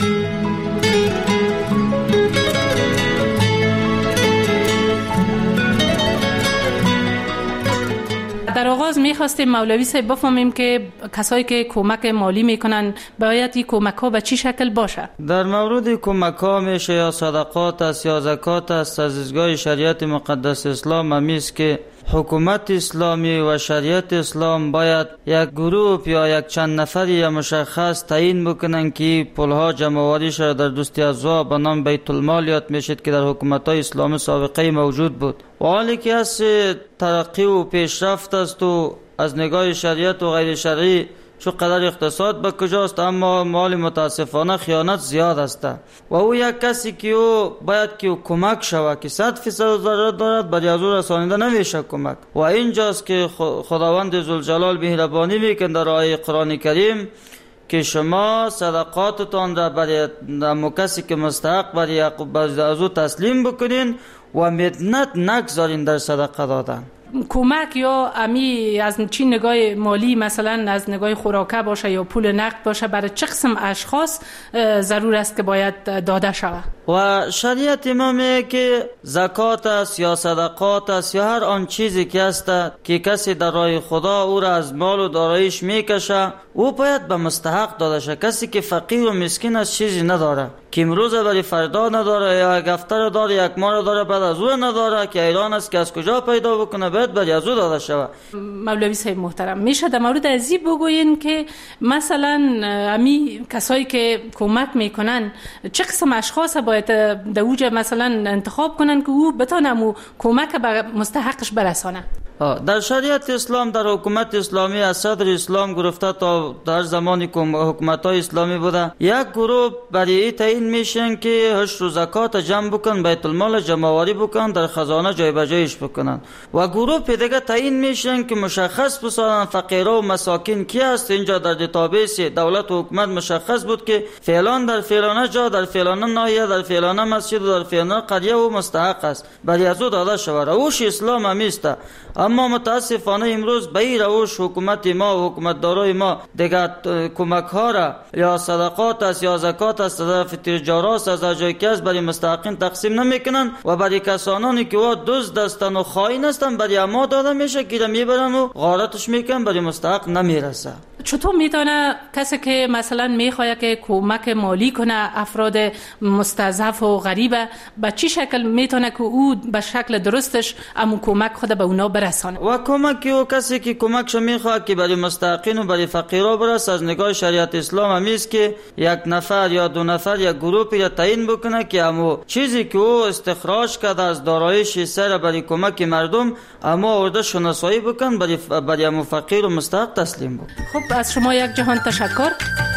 S24: در آغاز می‌خواستیم مولوی صاحب بفهمیم که کسایی که کمک مالی میکنن باید این کمک ها به چی شکل باشه؟
S19: در مورد کمک ها میشه یا صدقات است یا زکات است از دیدگاه شریعت مقدس اسلام همیست که حکومت اسلامی و شریعت اسلام باید یک گروه یا یک چند نفری یا مشخص تعیین بکنن که پولها جمع‌آوری شده در دوستی ازوا به نام بیت المال یاد میشد که در حکومت‌های اسلامی سابقه موجود بود و حالی که از ترقی و پیشرفت است و از نگاه شریعت و غیر شرعی چو قدر اقتصاد به کجاست، اما مال متاسفانه خیانت زیاد است و او یک کسی که او باید که او کمک شود که صد فیصد ضرورت دارد برای از او رسانیده نمیشه کمک و اینجاست که خداوند ذوالجلال مهربانی میکنه در آیه قرآن کریم که شما صدقاتتان را برای امو کسی که مستحق برای از او تسلیم بکنین و مدنت نگذارین در صدقه دادن.
S24: کمک یا امی از چی نگاه مالی، مثلا از نگاه خوراکه باشه یا پول نقد باشه، برای چه قسم اشخاص ضرور است که باید داده شود؟
S19: و شریعت ما میگه که زکات است یا صدقات است یا هر آن چیزی که است که کسی در راه خدا او را از مال و داراییش میکشه او باید به مستحق داده شه. کسی که فقیر و مسکین است چیزی نداره که امروز برای فردا نداره یا یک هفته رو داره یک ماه رو داره بعد از او نداره که ایران است که از کجا پیدا بکنه باید برای از او داده شود.
S24: مولوی صاحب محترم، میشه در مورد ازی بگوین که مثلا امی کسایی که کمک میکنن چه قسم اشخاص باید در اوج مثلا انتخاب کنن که او بتونه کمک به مستحقش برسانه؟
S19: در شریعت اسلام در حکومت اسلامی از صدر اسلام گرفته تا در زمانی که حکومت‌های اسلامی بوده یک گروه برای تعیین میشن که هشت و زکات جمع بکن، بیت المال جمع‌آوری بکن، در خزانه جای به جایش بکنن و گروه دیگه تعیین میشن که مشخص بسازن فقیرا و مساکین کی است. اینجا در دیتابیس دولت و حکومت مشخص بود که فلان در فلانه جا در فلانه ناحیه در فلانه مسجد و در فلانه قریه و مستحق است برای از او داده شود. روش اسلام همیست، اما متاسفانه امروز به این روش حکومت ما و حکومت دارای ما دیگه کمک ها را یا صدقات است یا زکات است از طرف تجارات از جایی که از برای مستحقین تقسیم نمیکنن و برای کسانانی که وا دزد هستند و خائن هستند برای ما داده میشه که میبرن و غارتش میکنن برای مستحق نمیرسه.
S24: چطور میتونه کسی که مثلا میخواد که کمک مالی کنه افراد مستضعف و غریبه به چی شکل میتونه که او به شکل درستش امو کمک خود به اونا برسانه؟
S19: و کمک او کسی که کمکش میخواد که برای مستحقین و برای فقیرا برسه از نگاه شریعت اسلام همیست که یک نفر یا دو نفر یا گروه یا تعیین بکنه که امو چیزی که او استخراج کرده از داراییش سر برای کمک مردم اما ورده شناسایی بکن برای برای امو فقیر و مستحق تسلیم بود.
S24: خب از شما یک جهان تشکر.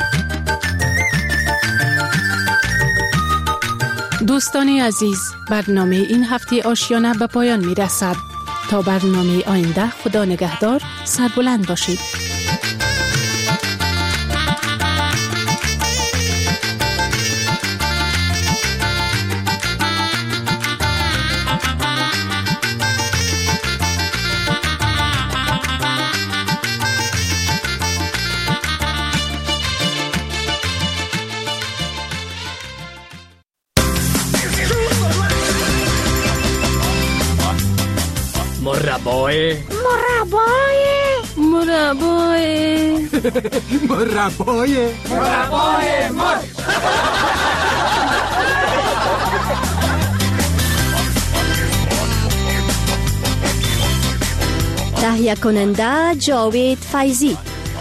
S24: دوستان عزیز، برنامه این هفته آشیانه به پایان می رسد. تا برنامه آینده خدا نگهدار، سربلند باشید.
S5: مربای
S24: مربای مربای
S5: مربای مربای مر
S4: تهیه کننده جاوید فیضی.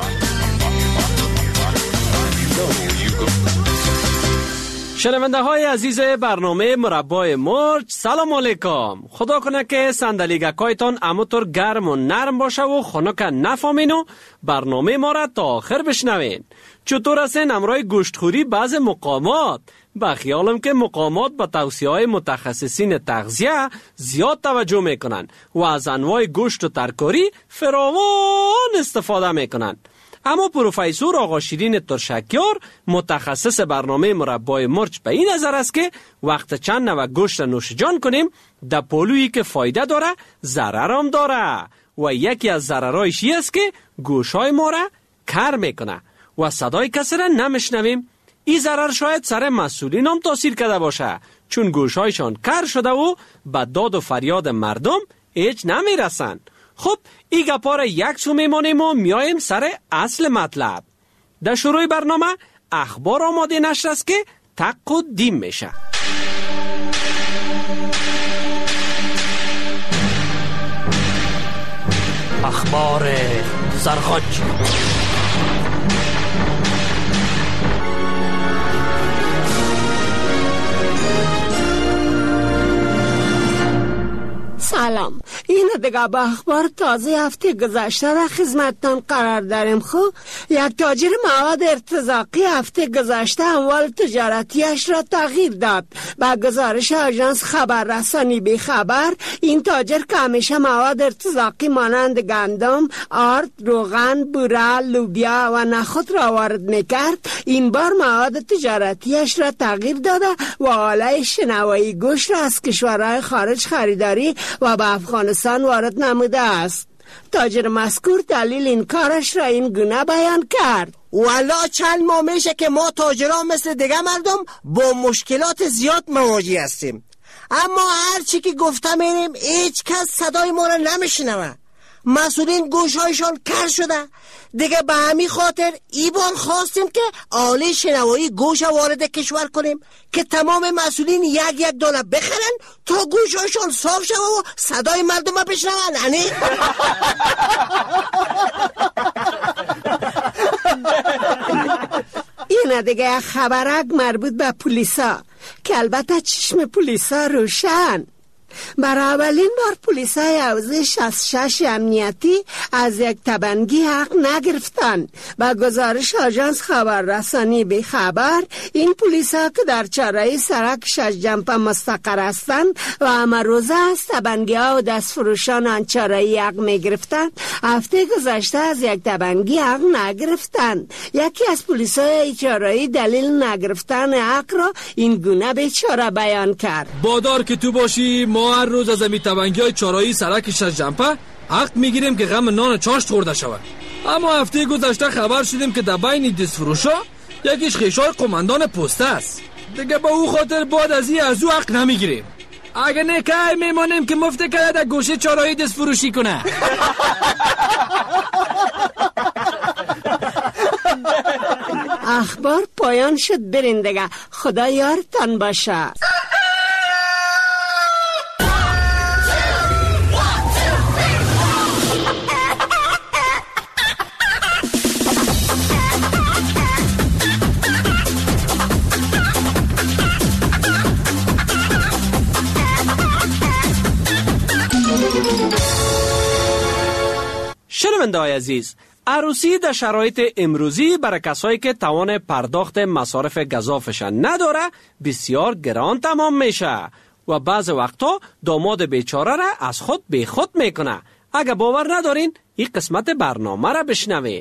S5: شنونده های عزیز برنامه مربای مرچ، سلام علیکم. خدا کنه که صندلیگکایتان اموتر گرم و نرم باشه و خنک نفهمین و برنامه ما را تا آخر بشنوین. چطور هستین امرای گوشتخوری بعض مقامات؟ با خیالم که مقامات با توصیه های متخصصین تغذیه زیاد توجه میکنن و از انواع گوشت و ترکاری فراوان استفاده میکنن. اما پروفسور آقا شیرین ترشکیار متخصص برنامه مربای مرچ به این نظر است که وقت چند نوع گوشت نوش جان کنیم در پلویی که فایده داره ضرر هم داره و یکی از ضررهایش این است که گوشهای ما را کر میکنه و صدای کسی را نمیشنویم. این ضرر شاید سر مسئولین هم تاثیر کرده باشه چون گوشهایشان کر شده و به داد و فریاد مردم هیچ نمیرسن. خب این گپا را یک سو میمانیم و میایم سر اصل مطلب. در شروع برنامه اخبار آماده نشر است که تق و دیم میشه.
S3: اخبار سرخوش.
S6: سلام، این دیگه با اخبار تازه هفته گذشته را خدمتتان قرار داریم. خب یک تاجر مواد ارتزاقی هفته گذشته اموال تجارتیش را تغییر داد. با گزارش آژانس خبررسانی بی خبر، این تاجر که همیشه مواد ارتزاقی مانند گندم، آرد، روغن، بوره، لوبیا و نخود را وارد میکرد، این بار مواد تجارتیش را تغییر داده و آله شنوایی گوشت را از کشورهای خارج خریداری و به افغانستان وارد نموده است. تاجر مذکور دلیل این کارش را این گونه بیان کرد:
S20: والا چند ماه میشه که ما تاجران مثل دیگه مردم با مشکلات زیاد مواجه هستیم، اما هر چی که گفتم اینیم هیچ کس صدای ما را نمیشنوه. مسئولین گوشهایشان کر شده. دیگه به همین خاطر ای بار خواستیم که آله شنوایی گوش وارد کشور کنیم که تمام مسئولین یک یک دانه بخرن تا گوشهایشان صاف شده و صدای مردم بشنون. یعنی
S6: این دیگه خبرک مربوط به پلیسا که البته چشم پلیسا روشن. برای اولین بار پلیسای حوزه شصت و شش امنیتی از یک تبنگی حق نگرفتن. با گزارش آژانس خبررسانی بی خبر، این پلیسا که در چهارراه سرک شش جنپه مستقر هستند و همه روزه از تبنگی ها و دستفروشان آن چهارراهی حق می گرفتند، هفته گذشته از یک تبنگی حق نگرفتند. یکی از پلیسای چهارراهی دلیل نگرفتن حق را این گونه بیچاره بیان کرد:
S21: بادار که تو باشی ما هر روز از امی تبنگی های چهارراهی سرک شش جنپه حق میگیریم که غم نان چاشت خورده شود. اما هفته گذشته خبر شدیم که در بین دستفروشا یکیش خیشای قماندان پسته است. دیگه با او خاطر بعد از این از او حق نمیگیریم. اگه نکه میمانیم که مفته کرده در گوشه چهارراهی دستفروشی کنه.
S6: اخبار پایان شد، برین دیگه. خدا یارتان باشه.
S5: شنونده های عزیز، عروسی در شرایط امروزی برای کسایی که توان پرداخت مصارف گزافشان نداره بسیار گران تمام میشه و بعض وقتا داماد بیچاره را از خود بی خود میکنه. اگه باور ندارین این قسمت برنامه را بشنوین.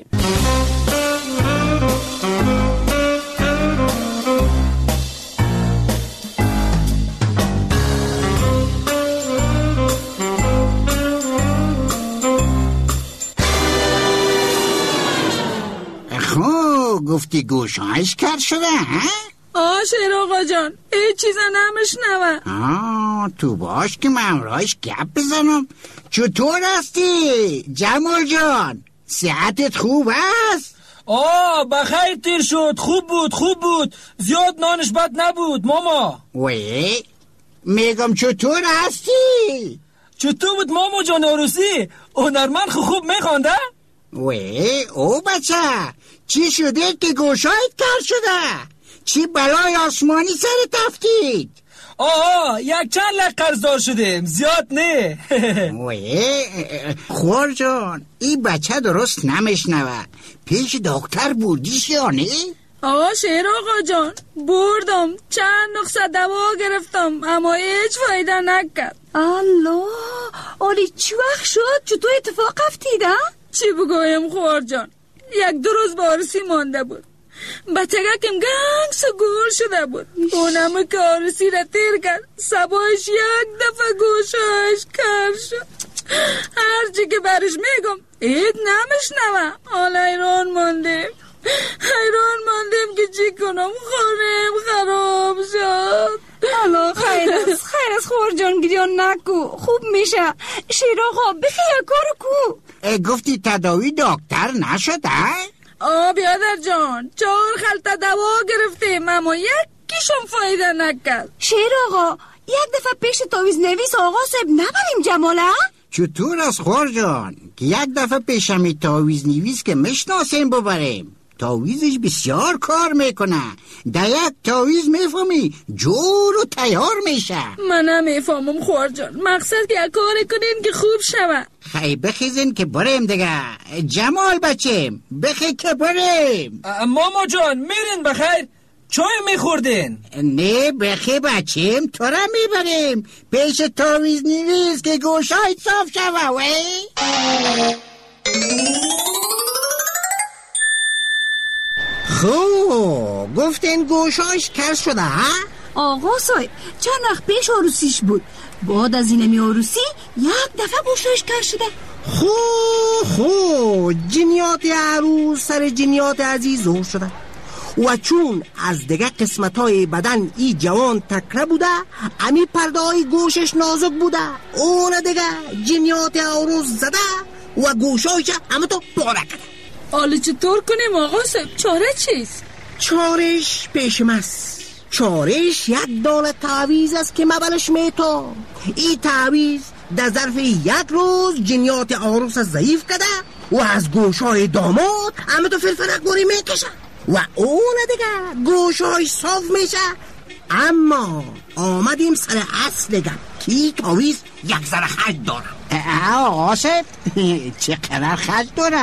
S25: گفتی گوشهایش کر شده ها؟
S26: آه شیر آقا جان ای چیزا نمیشنوه.
S25: آه تو باش که من امرایش گپ بزنم. چطور هستی جمال جان؟ صحتت خوب است؟
S21: آه بخیر تیر شد. خوب بود خوب بود زیاد نانش بد نبود ماما.
S25: وی میگم چطور هستی؟
S21: چطور بود مامو جان عروسی؟ هنرمند خوب میخوانده؟
S25: وی او بچه چی شده که گوشایت کار شده؟ چی بلای آسمانی سر تفتید؟
S21: آها یک چند لک قرضدار شدیم، زیاد نه.
S25: وی خور جان این بچه درست نمیشنوه. پیش دکتر بودیش یا نه؟
S26: آقا شیر آقا جان بردم، چند نقصه دوا گرفتم اما هیچ فایده نکرد.
S2: الله آلی چی وقت شد؟ چطور اتفاق افتیده؟
S26: چی بگویم خور جان، یک دو روز با عروسی مانده بود. بچگکم گنگس و گول شده بود. اونمه که عروسی را تیر کرد سبایش یک دفعه گوشش کر شد. هرچی که برش میگم اید نمیشنوه. حالا ایران ماندیم حیران ماندیم که چی کنم، خانم خراب شد.
S2: الله خیر است خیر است خور جان گریان نکو، خوب میشه. شیر آقا بخی یک کارو کو.
S25: گفتی تداوی دکتر نشده؟
S26: آه بیادر جان چهار خلطه دوا گرفتیم اما یکیشون فایده نکرد.
S2: شیر آقا یک دفعه پیش تاویز نویس آقا صاحب نبریم جماله؟
S25: چطور از خور جان که یک دفعه پیشمی تاویز نویس که مشناسیم ببریم؟ تاویزش بسیار کار میکنه. در یک تاویز میفهمی جور و تیار میشه.
S26: من نمیفهمم خور جان، مقصد که یک کاری کنین که خوب شوه.
S25: خیلی بخیزین که بریم دیگه. جمال بچیم بخی که بریم.
S21: ماما جان میرین بخیر؟ چای میخوردین؟
S25: نه بخی بچیم تو را میبریم پیش تاویز نویس که گوشای صاف شوه. وی خب گفتین گوشاش کر شده ها؟
S2: آقا صاحب چند وقت پیش عروسیش بود، بعد از اینمی عروسی یک دفعه گوشاش کر شده.
S25: خو خو جنیات عروس سر جنیات عزیز زور شده و چون از دیگه قسمت های بدن ای جوان تکره بوده، امی پرده های گوشش نازک بوده، اون دیگه جنیات عروس زده و گوشایش همه تو پاره کرده.
S26: حالا چطور کنیم آقا صاحب؟ چاره چیست؟
S25: چارش پیشم است. چارش یک دانه تعویز است که مبلش میتا. این تعویز در ظرف یک روز جنیات عروس ضعیف کده و از گوشای داماد همه تو فرفرق گوری میکشه و اون دیگه گوشای صاف میشه. اما آمدیم سر اصل گم که این تعویز یک ذره خرج داره. آقا صاحب چقدر خرج داره؟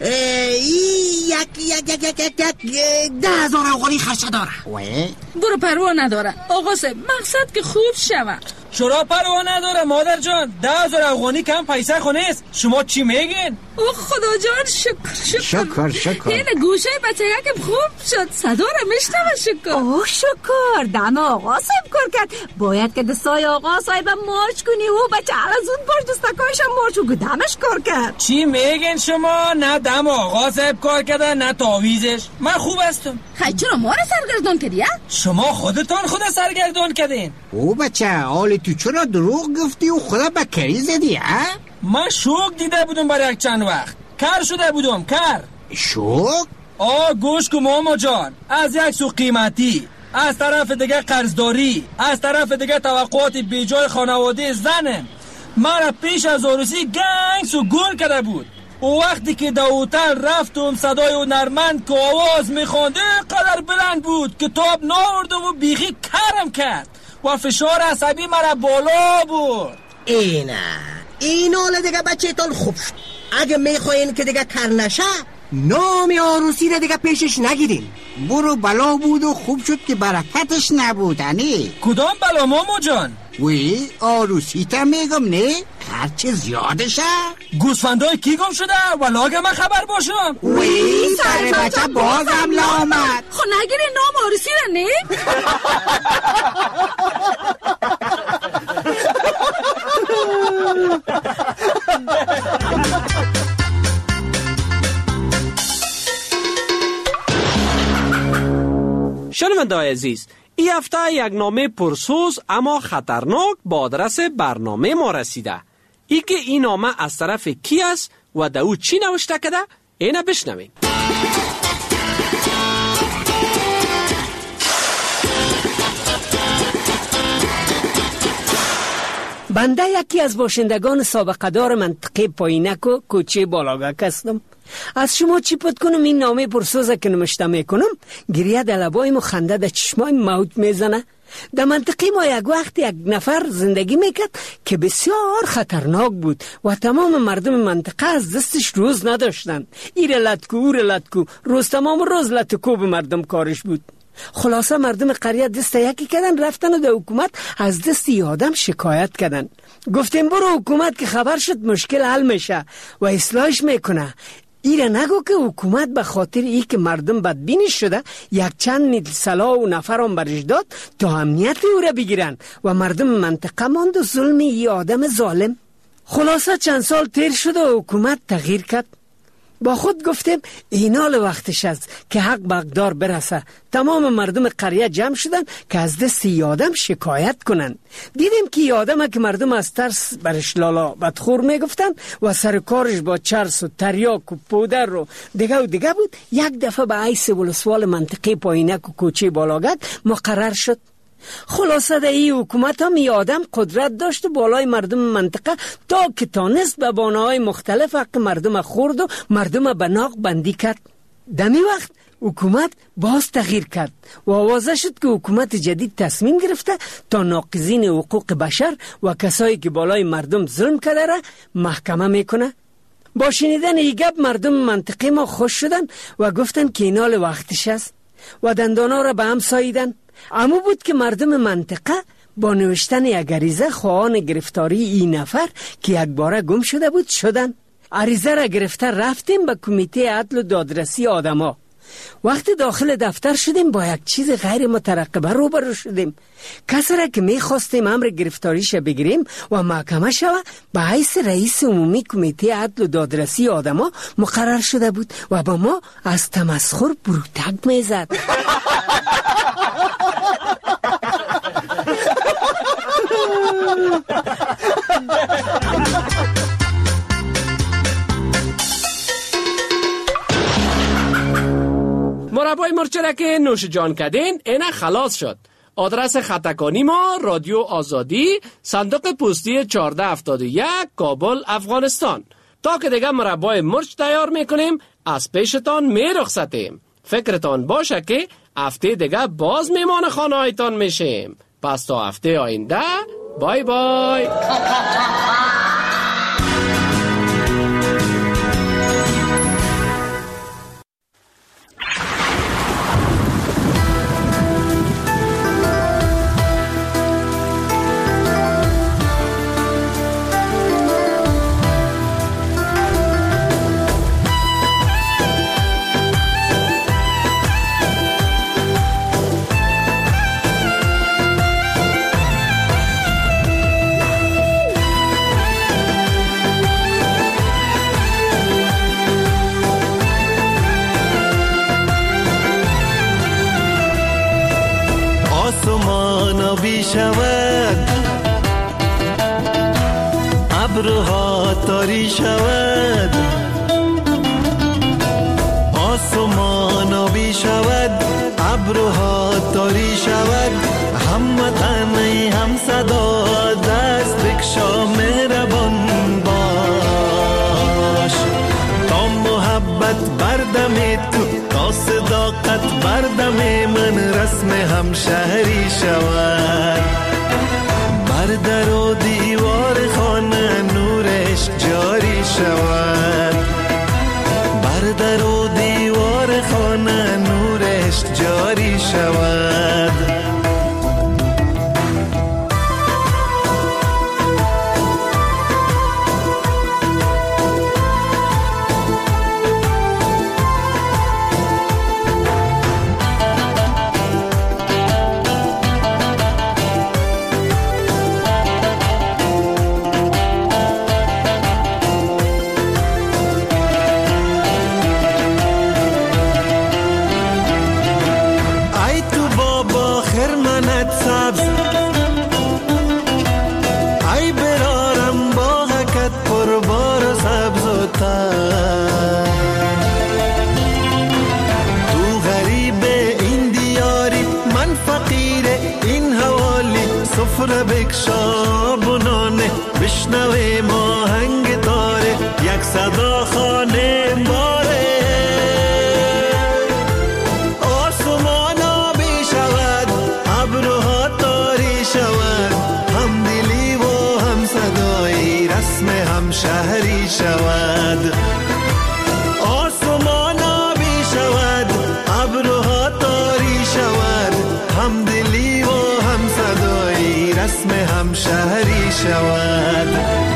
S25: یک یک یک یک یک ده هزار افغانی خرج داره.
S26: برو پروا نداره آقا صاحب، مقصد که خوب شوه.
S21: چرا پروا نداره مادر جان؟ ده هزار افغانی کم پیسه خونیست. شما چی میگین؟
S26: اوه خدا جان شکر شکر
S25: شکر شکر.
S26: این گوشه بچه یکم خوب شد، صدا را میشنوه. شکر
S2: اوه شکر دم آقا صاحب کار کرد. باید که دستای آقا صاحب مارچ کنی و بچه علا زود باش دستکایش هم مارچ و دمش کار کرد.
S21: چی میگین شما؟ نه دم آقا صاحب کار کرده نه تاویزش. من خوب هستم.
S2: خیلی چرا ما را سرگردان کردی؟
S21: شما خودتان خود سرگردان کردین.
S25: او بچه حالی تو چرا دروغ گفتی و خدا بکری زدی ها؟
S21: من شوک دیده بودم برای یک چند وقت. کر شده بودم کر.
S25: شوک؟
S21: آه گوش کن ماما جان، از یک سو قیمتی، از طرف دیگه قرضداری، از طرف دیگه توقعات بیجای خانواده زنم. مرا پیش از عروسی گنگس و گل کرده بود. و وقتی که در هتل رفتم صدای هنرمند که آواز میخوانده قدر بلند بود که تاب ناوردم و بیخی کرم کرد و فشار عصبی مرا بالا بود.
S25: اینه این حال دیگه بچه تان خوب شد. اگه میخواین که دیگه کر نشه نام عروسی را دیگه پیشش نگیرین. برو بلا بود و خوب شد که برکتش نبودنی.
S21: کدام بلا ماما جان؟
S25: وی عروسی تا میگم نه هرچه زیادشه.
S21: گوسفندای کی گم شده ولاگه من خبر باشم.
S25: وی سر بچه بازم لامد.
S26: خو نگیری نام عروسی را نه؟
S5: شنونده‌های عزیز، این هفته یک نامه پرسوز اما خطرناک با آدرس برنامه ما رسیده. ای که این نامه از طرف کی است و در او چی نوشته کده اینه بشنویم.
S6: بنده یکی از باشندگان سابقه دار منطقه پایینک و کوچه بالاگک هستم. از شما چی پد کنم این نامه پرسوزه که نمشته میکنم؟ گریه در لبایم و خنده در چشمای موت میزنه. در منطقه ما یک وقت یک نفر زندگی میکرد که بسیار خطرناک بود و تمام مردم منطقه از دستش روز نداشتن. ایره لطکو اوره لطکو، روز تمام روز لطکو به مردم کارش بود. خلاصه مردم قریه دست یکی کردن، رفتن و در حکومت از دست ی آدم شکایت کردن. گفتیم برو حکومت که خبر شد مشکل حل میشه و اصلاحش میکنه. ایره نگو که حکومت به خاطر ای که مردم بدبینی شده یک چند سلاح و نفرم برش داد تا امنیت او را بگیرن و مردم منطقه ماند و ظلم ای آدم ظالم. خلاصه چند سال تیر شده و حکومت تغییر کرد. با خود گفتیم اینال وقتش است که حق به حقدار برسه. تمام مردم قریه جمع شدن که از دست ای آدم شکایت کنن. دیدیم که ای آدم که مردم از ترس برش لالا بدخور میگفتن و سر کارش با چرس و تریاک و پودر و دیگه و دیگه بود، یک دفعه به حیث ولسوال منطقه پایینک و کوچه بالاگک مقرر شد. خلاصه در این حکومت هم ای آدم قدرت داشت و بالای مردم منطقه تا که تانست به بانه‌های مختلف حق مردم خورد و مردم به ناق بندی کرد. دمی وقت حکومت باز تغییر کرد و آوازه شد که حکومت جدید تصمیم گرفته تا ناقضین حقوق بشر و کسایی که بالای مردم ظلم کرده را محکمه میکنه. با شنیدن این گپ مردم منطقه ما خوش شدن و گفتن که اینال وقتش است و دندانا را به هم ساییدن. امو بود که مردم منطقه با نوشتن یک عریضه خواهان گرفتاری این نفر که یک باره گم شده بود شدن. عریضه را گرفته رفتیم به کمیته عدل و دادرسی آدما. وقتی داخل دفتر شدیم با یک چیز غیر مترقبه روبرو شدیم. کسی را که میخواستیم امر گرفتاریش بگیریم و محکمه شوه به حیث رئیس عمومی کمیته عدل و دادرسی آدما مقرر شده بود و با ما از تمسخر بروتک میزد.
S5: مربای مرچره که نوش جان کردین اینه خلاص شد. آدرس خطکانی ما رادیو آزادی، صندوق پستی چهارده هفتاد و یک، کابل، افغانستان. تا که دیگه مربای مرچ تیار میکنیم از پیشتان میرخصتیم. فکرتان باشه که هفته دیگه باز میمان خانه هایتان میشیم. پس تا هفته آینده بای بای.
S7: شود ابرها تاری شود، آسمان آبی شود، ابرها تاری شود، هم وطنی هم صدا دست بکشا مهربان باش، تا محبت بردم تو، تا صداقت بردم من رسم همشهری شود، بر در و دیوار خانه نورش جاری شود، بر در و دیوار خانه نورش جاری شود. سفره بکشا بنانه رسم همشهری شود. آسمان آبی شود، ابرها تاری شود، همدلی و هم صدایی رسم همشهری شود.